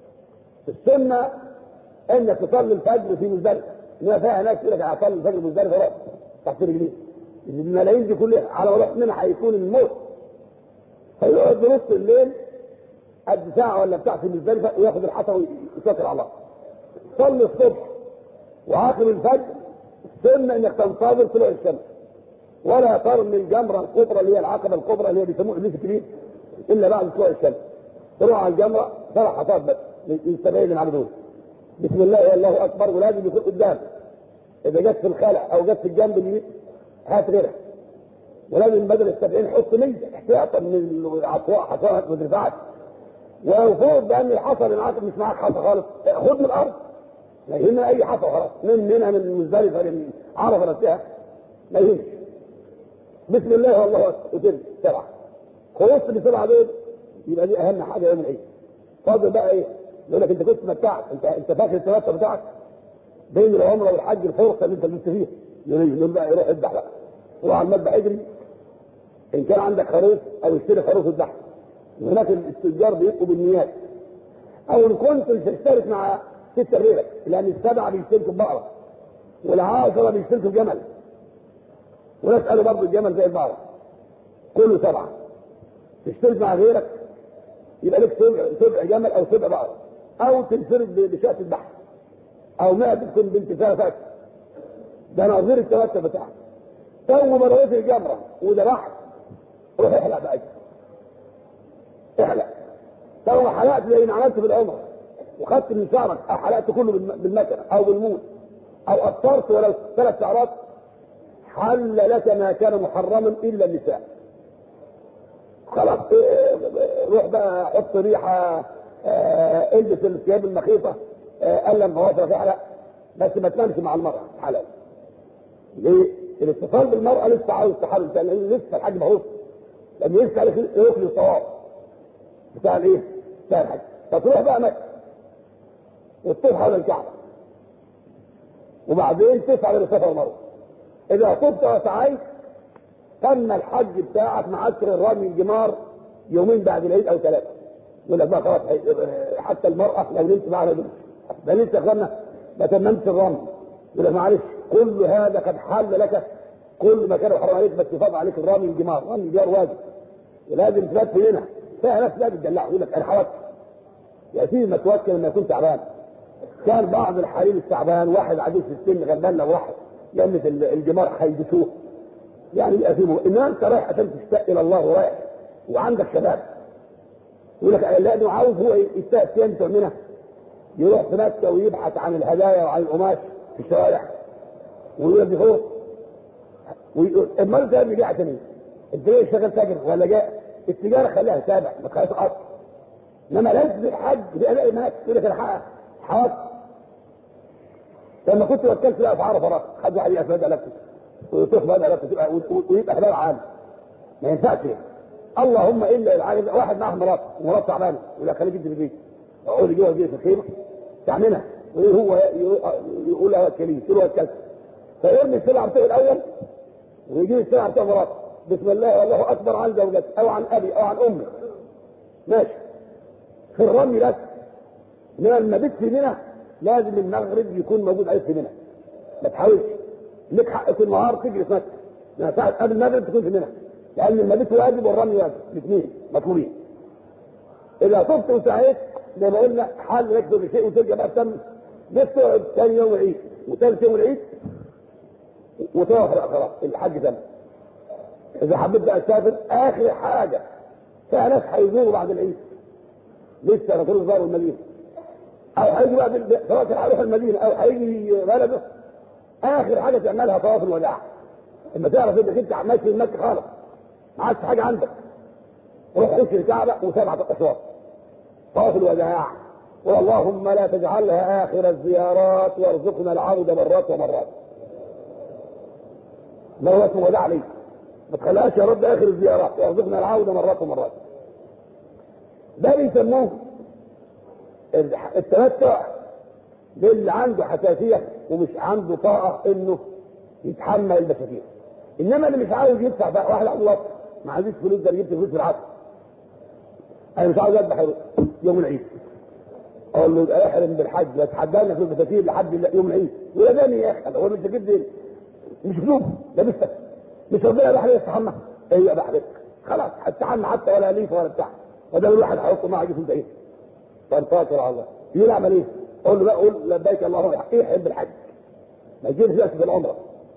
A: السنه انك تصلي الفجر في مزدلفه، انما فيها ناس يقول لك هصلي الفجر في مزدلفه رأس تحت رجليه، الملايين دي كلها على ما رحت منها هيكون الموت. فيقعد نص الليل قد ساعه ولا بتاع في مزدلفه وياخد الحصى ويتوكل على الله. صلي الصبح وعاقب الفجر. السنه انك تنتظر طلوع الشمس، ولا ترمي الجمره الكبرى اللي هي العقبه الكبرى اللي هي بيسموها ابليس الكبير الا بعد طلوع الشمس. تروح على الجمره سبع حصات بس للسبعين العبدون، بسم الله الله اكبر، ولازم يكون قدام. اذا جت في الخلع او جت في الجنب اللي هات غيرها، ولازم بدل السبعين حط مية احتياطا من العطواء حصانات ودفاعات. وفوق بان الحصى اللي معاك مش معاك حصى خالص، خد من الارض، ما يهمنا اي حصى خلاص، من منها من مزدلفه لعرفه نفسها ما يهمش. بسم الله والله اكبر وترجع سبعه. خلصت بسبعه دول يبقى دي اهم حاجه يوم العيد. فاضل بقى ايه؟ يقول لك انت كنت متعت، انت انت فاكر التمتع بتاعك بين العمره والحج الفرصه اللي انت لسه فيها. يقول بقى يروح يذبح بقى، روح على المذبح اجري ان كان عندك خروف او اشتري خروف وذبحه. هناك التجار بيبقوا بالنيات، او ان كنت تشترك مع سته غيرك، لان السبعه بيشتركوا ببقره والعاشره بيشتركوا بجمل، وناس قالوا برضه الجمل زي البقره كله سبعه. تشترك مع غيرك يبقى لك سبع سبع جمل او سبع بقر، او تنفرد بشاة البحر، او ما تكون بنت فاتك. ده نظير التوسع بتاعك. تو ما رميت الجمره وذبحت روح احلق بقى، احلق. تو ما حلقت زي ما عملت في العمره وخدت من شعرك او حلقت كله بالمكنه او بالموت او قصرت ولو ثلاث شعرات، حل لك ما كان محرما الا النساء. خلاص روح بقى حط ريحه، اه البس الثياب المخيطه، اه قلم ضوافر في حلق، بس ما تنامش مع المراه حلال. ليه؟ الاتصال بالمراه لسه عاوز تحرك، لان لسه الحاج مهووس، لان لسه يخلي الصواب بتاع الايه؟ بتاع الحج. فتروح بقى مكه وتطوف حول الكعبه، وبعدين تسعى للصفا والمروه. اذا طفت وسعيت تم الحج بتاعك مع عسكر الرمي الجمار يومين بعد العيد او ثلاثه. يقول لك بقى خلاص حتى المراه لو نمت معنا دول ده لسه يا اخوانا ما تممتش الرمي. يقول لك معلش كل هذا قد حل لك، كل ما كان حرام عليك بس يفضل عليك الرمي الجمار، رمي الجمار واجب ولازم تبات في هنا. فيها ناس لا بتدلعوا يقول لك انا حوت يا سيدي ما توكل لما يكون تعبان. كان بعض الحريم التعبان واحد عجوز في السن غلبان لو راح يمت الجمار هيدسوه، يعني يبقى فيه. انما انت رايح عشان تشتاق الى الله ورايح وعندك شباب يقول لك لانه عاوز هو يستاهل كام بتوع منى، يروح في مكه ويبحث عن الهدايا وعن القماش في الشوارع ويودي فوق ويقول امال ده رجع تاني، انت جاي شغال تاجر ولا جاء التجاره خليها تابع ما تخليهاش اصلا. انما لازم الحج بأداء الناس يقول لك الحق حواس. لما كنت وكلت لا اسعار فراغ خد واحد يسند لك وتخبى لك ويبقى حلال عام ما ينفعش. اللهم الا العاجز واحد معاه مرات ومرات تعبانه ولا خليك انت في البيت اقول جوه البيت في الخيمه تعملها وهو يقول لها وكليه تقول وكلت فيرمي السلعه بتاعه الاول ويجيب السلعه بتاعه مرات بسم الله والله اكبر عن زوجتي او عن ابي او عن امي ماشي في الرمي بس. انما المبيت في منى لازم المغرب يكون موجود عليه في منى ما تحاولش لك حق في النهار تجري في مكه ما ساعه قبل المغرب تكون في منى لان المبيت واجب والرمي واجب الاثنين مطلوبين. اذا طبت وسعيت زي ما قلنا حل لك كل شيء وترجع بقى تم تقعد ثاني يوم العيد وثالث يوم العيد وتقف بقى خلاص الحج تم. اذا حبيت بقى تسافر اخر حاجه فيها ناس هيزوروا بعد العيد لسه رسول زاروا المدينه او هيجي بقى سواء كان هيروح المدينه او هيجي بلده اخر حاجه تعملها طواف الوداع. اما تعرف انك انت ماشي في مكه خالص ما عادش حاجه عندك روح خش الكعبه وسبعه اشواط طواف الوداع واللهم لا تجعلها اخر الزيارات وارزقنا العوده مرات ومرات. مرات وداع ليه ما تخليهاش يا رب اخر الزيارات وارزقنا العوده مرات ومرات. ده بيسموه التمتع للي عنده حساسيه ومش عنده طاقه انه يتحمل المشاكل. انما اللي مش عاوز يدفع بقى واحد عنده وقت ما عنديش فلوس ده جبت فلوس في العصر انا مش عاوز اذبح يوم العيد اقول له يبقى احرم بالحج بس حدانا في الفساتين لحد يوم العيد ولا داني يا اخي هو انت جبت مش فلوس ده مش مش ربنا بحر يستحمى ايه بحرك خلاص هتتحمى حتى ولا ليف ولا بتاع وده الواحد هيحطه معاه جسم ايه فانفاكر على الله يقول اعمل ايه؟ اقول له لا قول لبيك اللهم ايه حب الحج ما يجيبش نفسه في العمره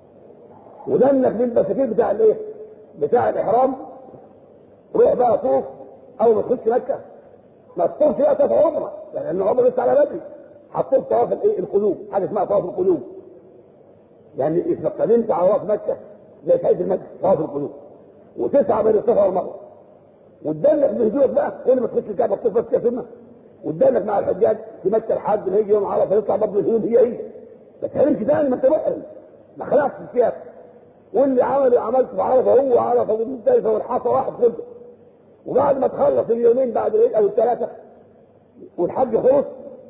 A: ودنك بالبساتين بتاع الايه؟ بتاع الاحرام روح بقى طوف اول ما تخش مكه ما تطوفش بقى طواف عمره لان العمره لسه على بدري هتطوف طواف الايه؟ القلوب حاجه اسمها طواف القلوب يعني اذا قدمت على راس مكه زي حيث المكه طواف القلوب وتسعى بين الصفا والمروه وتدلك بهدوءك بقى كل ما تخش الكعبه تطوف بس كده سنه وتدلك مع الحجاج في مكه لحد ما يجي يوم عرفه يطلع برضه الهدوء هي هي ما تحرمش تاني ما انت محرم ما خلعتش الثياب واللي عمل عملت في عرفه هو عرفه والمزدلفه والحصى واحد كله وبعد ما تخلص اليومين بعد العيد او الثلاثه والحج خلص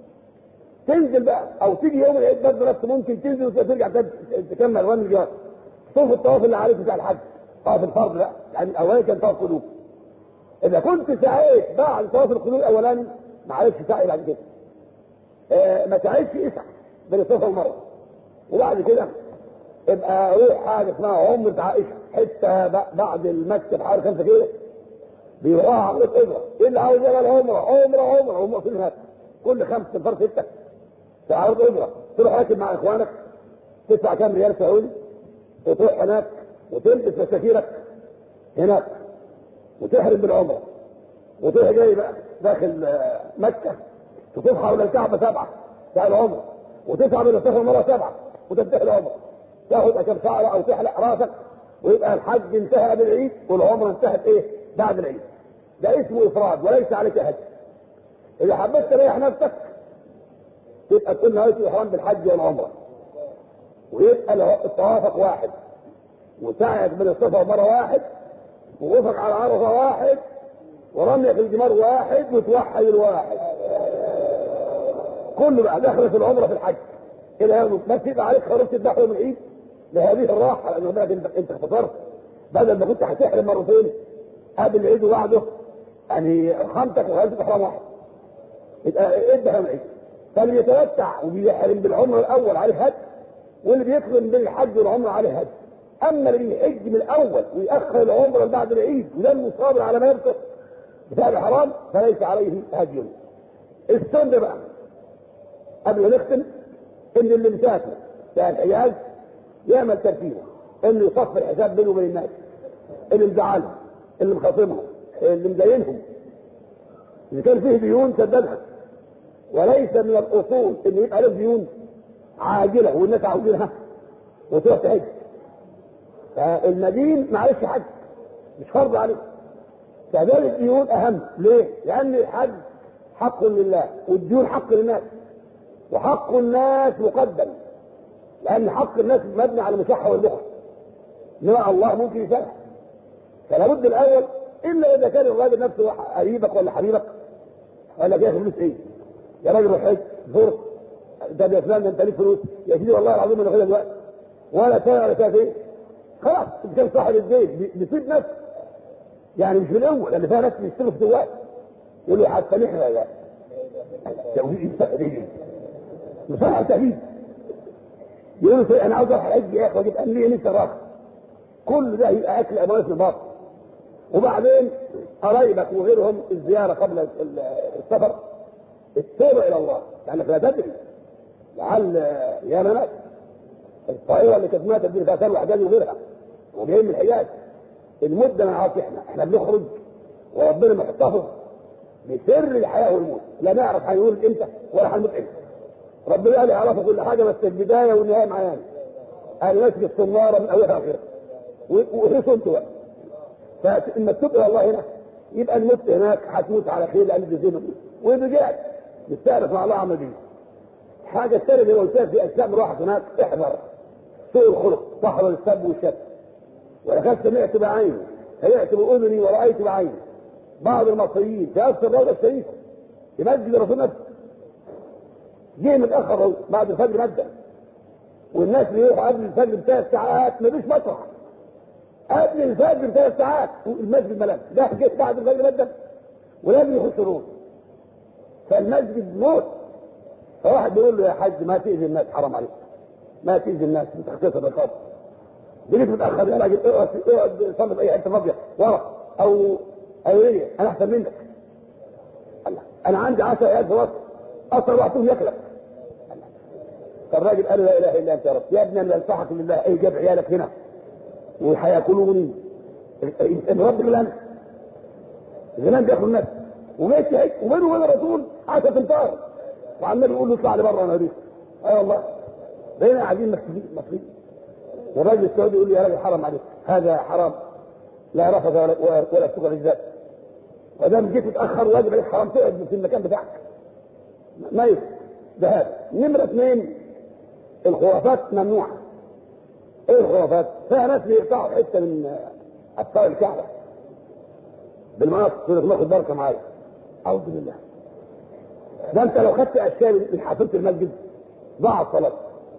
A: تنزل بقى او تيجي يوم العيد برضه نفسه ممكن تنزل وترجع تكمل رمي الجار طوف الطواف اللي عليك بتاع الحج طواف الفرض بقى يعني الاولاني كان طواف قلوب. اذا كنت سعيت بعد طواف القلوب الاولاني ما عرفتش سعي بعد كده آه ما سعيتش اسعى بين الصفا والمروه وبعد كده ابقى روح حاجه اسمها عمره عائشه حته بعد المكه بحوالي خمسة كيلو بيروحها عمره اجره ايه اللي عاوز يعمل عمره عمره عمره عمره في النهايه كل خمس صفار سته في عرض اجره تروح راكب مع اخوانك تدفع كام ريال سعودي وتروح هناك وتلبس مسافيرك هناك وتحرم بالعمره وتروح جاي بقى داخل مكه تطوف حول الكعبه سبعه بتاع العمره وتسعى من الصفا مره سبعه وتنتهي العمره تاخد كم شعره او تحلق راسك ويبقى الحج انتهى بالعيد والعمره انتهت ايه بعد العيد. ده اسمه افراد وليس عليك هدي. اذا حبيت تريح نفسك تبقى تكون نويت الاحرام بالحج والعمره ويبقى طوافك واحد وسعيك بين الصفا مره واحد ووقوفك على عرفه واحد ورميك الجمار واحد وتوحد الواحد كله بقى داخل في العمره في الحج كده ما تبقى عليك خروج تذبح يوم العيد لهذه الراحه لان ربنا انت اختصرت بدل ما كنت هتحرم مرتين قبل العيد وبعده يعني خمسك وخلصت احرام واحد يبقى اذبح يوم العيد. فاللي يتمتع وبيحرم بالعمره الاول عليه هدي واللي بيقرن بين الحج والعمره عليه هدي. اما اللي بيحج من الاول ويأخر العمره بعد العيد ولم صابر على ما يبقى بتاع الحرام فليس عليه هدي. السنه بقى قبل ما نختم ان اللي مسافر بتاع الحجاز يعمل ترتيبه انه يصفي الحساب بينه وبين الناس اللي مزعلهم اللي مخاصمهم اللي مزينهم اذا كان فيه ديون سددها، وليس من الاصول ان يبقى عليه ديون عاجله والناس عاوزينها وتروح تحج. فالمدين معلش حج مش فرض عليه. سداد الديون اهم. ليه؟ لان الحج حق لله والديون حق للناس، وحق الناس مقدم، لان حق الناس مبني على المشاحه والبخل، انما الله ممكن يسامح. فلا بد الاول، الا اذا كان الراجل نفسه قريبك ولا حبيبك قال لك يا فلوس ايه؟ يا راجل روح حج زور ده يا فلان، ده انت ليك فلوس يا سيدي والله العظيم انا واخدها دلوقتي ولا سنه ولا سنه ايه؟ خلاص انت كان صاحب البيت بيسيب نفسه، يعني مش من الاول اللي فيها ناس بيشتغلوا في دلوقتي يقول له هتسامحنا يا توفيق التقدير مصالح تهديد، يقول له انا عاوز اروح الحج يا اخي واجيب قال لي لسه راخ. كل ده يبقى اكل اموال في الباطن. وبعدين قرايبك وغيرهم الزياره قبل السفر التوبه الى الله، لانك لا تدري لعل يا منات الطائره اللي كانت ماتت دي فاتن وحجاج وغيرها وجايين من الحجاز، المده ما نعرفش احنا احنا بنخرج وربنا محتفظ بسر الحياه والموت، لا نعرف هنقول امتى ولا هنموت امتى. ربنا قال يعرفوا كل حاجه بس البدايه والنهايه معانا. قال ماسك الصناره من اولها لاخرها وحسوا انتوا بقى. فلما تتوب الى الله هنا يبقى الموت هناك هتموت على خير لان دي زي ما تقول، ورجعت نستعرف مع الله عمل دي. حاجه الثانيه اللي قلتها في اسلام راحت هناك احذر سوء الخلق، صحوه السب والشتم. ولقد سمعت بعيني سمعت باذني ورايت بعيني بعض المصريين في اكثر الروضه الشريفه في مسجد رسول نفسه جه متاخر بعد الفجر مده، والناس اللي يروحوا قبل الفجر بثلاث ساعات مفيش مسرح قبل الفجر بثلاث ساعات والمسجد ملان، ده جه بعد الفجر مده ولازم يخش روح. فالمسجد موت. فواحد بيقول له يا حاج ما تاذي الناس حرام عليك، ما تاذي الناس بتختصر الرقاب. جيت متاخر يا راجل اقعد اقعد صلي في اي حته فاضيه ورا او او ايه انا احسن منك. الله انا عندي عشرة عيال في مصر اصلا وقتهم ياكلك. فالراجل قال لا اله الا انت يا رب يا ابني انا انصحك لله اي جاب عيالك هنا وهياكلوني الرب غلان غلان بياكل الناس وجيت هيك وبينه وبين الرسول عشرة امتار وعمال يقول له اطلع لي بره انا هديك. اي والله بقينا قاعدين مكتوبين مصريين والراجل السعودي يقول لي يا راجل حرام عليك هذا حرام لا رفض ولا ولا سوق الرجال ودام جيت متاخر واجب عليك حرام تقعد في المكان بتاعك ما يفهم. ده هذا نمره اثنين الخرافات ممنوعه. ايه الخرافات؟ فيها ناس بيقطعوا حته من اسطار الكعبه بالمناصب يقول لك ناخد بركه معايا. اعوذ بالله. ده انت لو خدت اشياء من حافظه المسجد ضاعت صلاتك.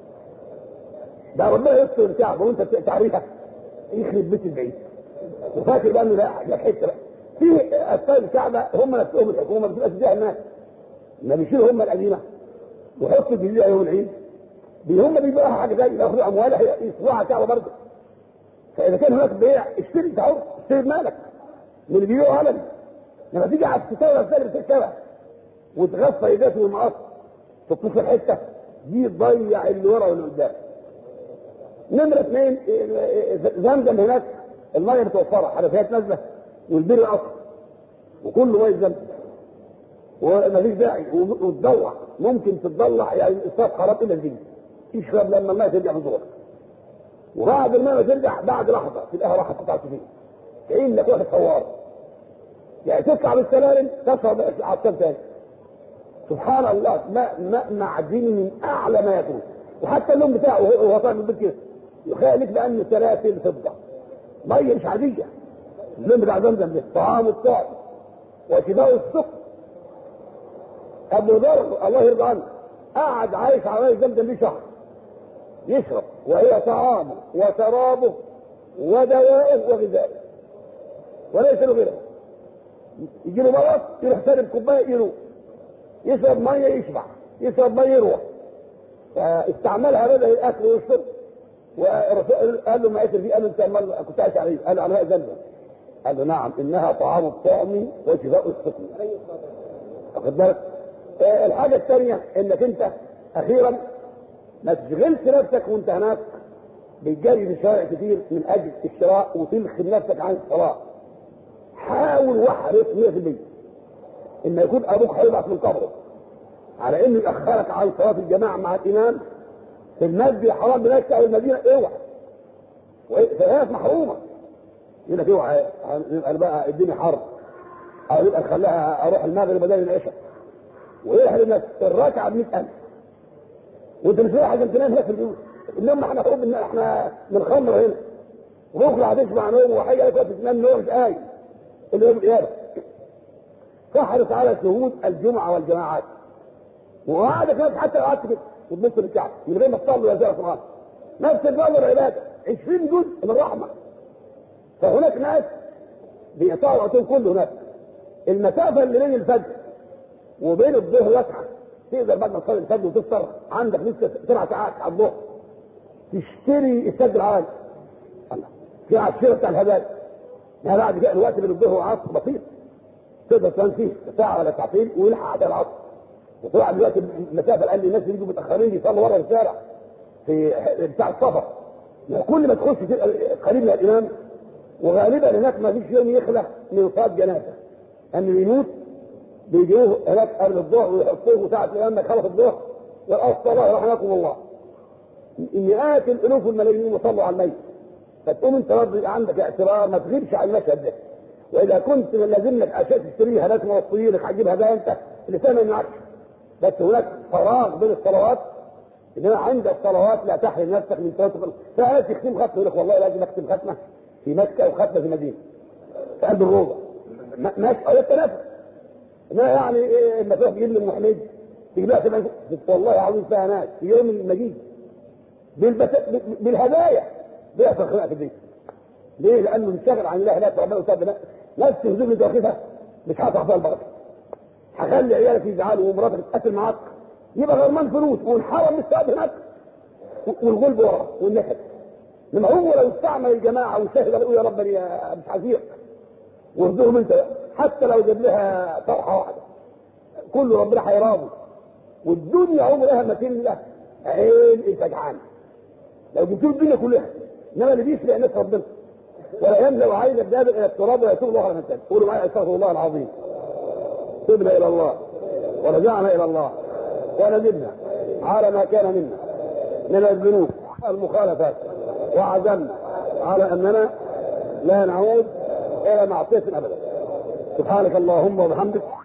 A: ده ربنا يستر الكعبه وانت تعرفها يخرب بيت البعيد وفاكر بقى انه لا حته بقى في اسطار الكعبه هم نفسهم الحكومه بتبقى تديها الناس ما بيشيلوا هم القديمه ويحطوا الجديده يوم العيد هم بيبيعوها حاجه زي ياخدوا اموالها يسووها على الكعبه برضه. فاذا كان هناك بيع اشتري تعود اشتري بمالك من اللي بيبيعوا علني. لما تيجي على الستاره الثانيه بتركبها وتغطى ايديك والمقص تطوف الحته دي تضيع اللي ورا واللي قدام. نمره اثنين زمزم هناك الميه متوفره حنفيات نازله والبير اصلا وكله ميه زمزم ومفيش داعي وتضوع ممكن تتضلع يعني الصف خراب الا الجنة تشرب لما الماء ترجع في زورك وبعد الماء ما ترجع بعد لحظه تلاقيها راحت قطعت فيه كانك واخد فوار يعني تطلع بالسلالم تصعد على الطب تاني. سبحان الله ماء ماء معدني من اعلى ما يكون وحتى اللون بتاعه وهو طالع من البيت كده يخالف لانه سلاسل فضه ميه مش عاديه. اللون بتاع زمزم ده طعام الطعم وشفاء السقم. ابو ذر الله يرضى عنه قعد عايش على ميه زمزم دي شهر يشرب وهي طعامه وشرابه ودوائه وغذائه وليس له غيره. يجي له مرض يروح شارب كوبايه يروح يشرب ميه يشبع يشرب ميه يروح. فاستعملها بدل الاكل والشرب والرسول قال له ما يشرب فيه قال له انت كنت عايش عليه قال له على ماء زمزم قال له نعم انها طعام الطعم وشفاء السقم. واخد بالك؟ الحاجه الثانيه انك انت اخيرا ما تشغلش نفسك وانت هناك بتجري في الشوارع كتير من اجل الشراء وتلخم نفسك عن الصلاه. حاول واحرص مية في المية ان يكون ابوك هيبعث من قبره على انه ياخرك عن صلاه الجماعه مع الامام في المسجد الحرام بمكه او المدينه، اوعى. فهي محرومه. يقول لك اوعى يبقى بقى اديني حرب، او يبقى نخليها اروح المغرب بدل العشاء، ويروح للناس الركعه ب مئة ألف وانت مش رايح عشان تنام هناك في البيوت. انما احنا نقول ان احنا بنخمر هنا وبكره هتسمع نوم وحاجه لك تنام نوم مش قايم اللي هو القيامه. فاحرص على شهود الجمعه والجماعات، وقعدك ناس حتى لو قعدت كده وتبص للكعبه من غير ما تصلي ولا تقرا القران، نفس النظر عباده عشرين جزء من الرحمه. فهناك ناس بيقطعوا وقتهم كله هناك. المسافه اللي بين الفجر وبين الظهر واسعه، تقدر بعد ما تصلي الفجر وتفطر عندك لسه سبع ساعات على الظهر تشتري السد العالي. الله في عشرة بتاع الهدايا. ما بعد كده الوقت بين الظهر والعصر بسيط، تقدر تنام فيه ساعه ولا ساعتين ويلحق على العصر. وطبعا دلوقتي المسافه الان الناس اللي يجوا متاخرين يصلوا ورا الشارع في بتاع السفر، كل ما تخش قريب من الامام، وغالبا هناك ما فيش يوم يخلق من صلاه جنازه، ان يموت بيجيوه هناك قبل الظهر ويحطوه ساعه الامام خلص الظهر والصلاه رحمكم الله. مئات الالوف والملايين وصلوا على الميت. فتقوم انت برضه يبقى عندك اعتبار ما تغيبش على المشهد ده. واذا كنت لازم لك اشياء تشتريها ناس موصيين لك هتجيبها ده انت اللسان ما يمنعكش، بس هناك فراغ بين الصلوات. انما عند الصلوات لا تحرم نفسك من صلاه. فناس يختم ختمه يقول لك والله لازم اختم ختمه في مكه وختمه في المدينه في قلب الروضه ماشي او التنافس. انما يعني ايه لما تروح تجيب لي ام حميد تجيب لها والله العظيم فيها ناس في يوم المجيد بالهدايا بيحصل خناقه في البيت. ليه؟ لانه انشغل عن الله هناك ربنا يسامحنا. نفس الهدوم اللي واخدها مش هتعرف فيها البركه. هخلي عيالك يزعلوا ومراتك تتقتل معاك، يبقى غرمان فلوس ونحرم السعد هناك والغلب وراه والنكد. لما هو لو استعمل الجماعه وشهد يقول يا رب يا مش عزيز وهدوهم انت حتى لو جاب لها طرحه واحده كله ربنا هيراضي. والدنيا عمرها ما تملى عين الفجعان لو جبتوا الدنيا كلها. انما اللي بيسرق الناس ربنا ولا يملا عين الدابر الى التراب ويتوب الله على من تاب. قولوا معي استغفر الله العظيم. تبنا الى الله ورجعنا الى الله وندمنا على ما كان منا من الذنوب المخالفات، وعزمنا على اننا لا نعود الى معصيه ابدا. سبحانك اللهم وبحمدك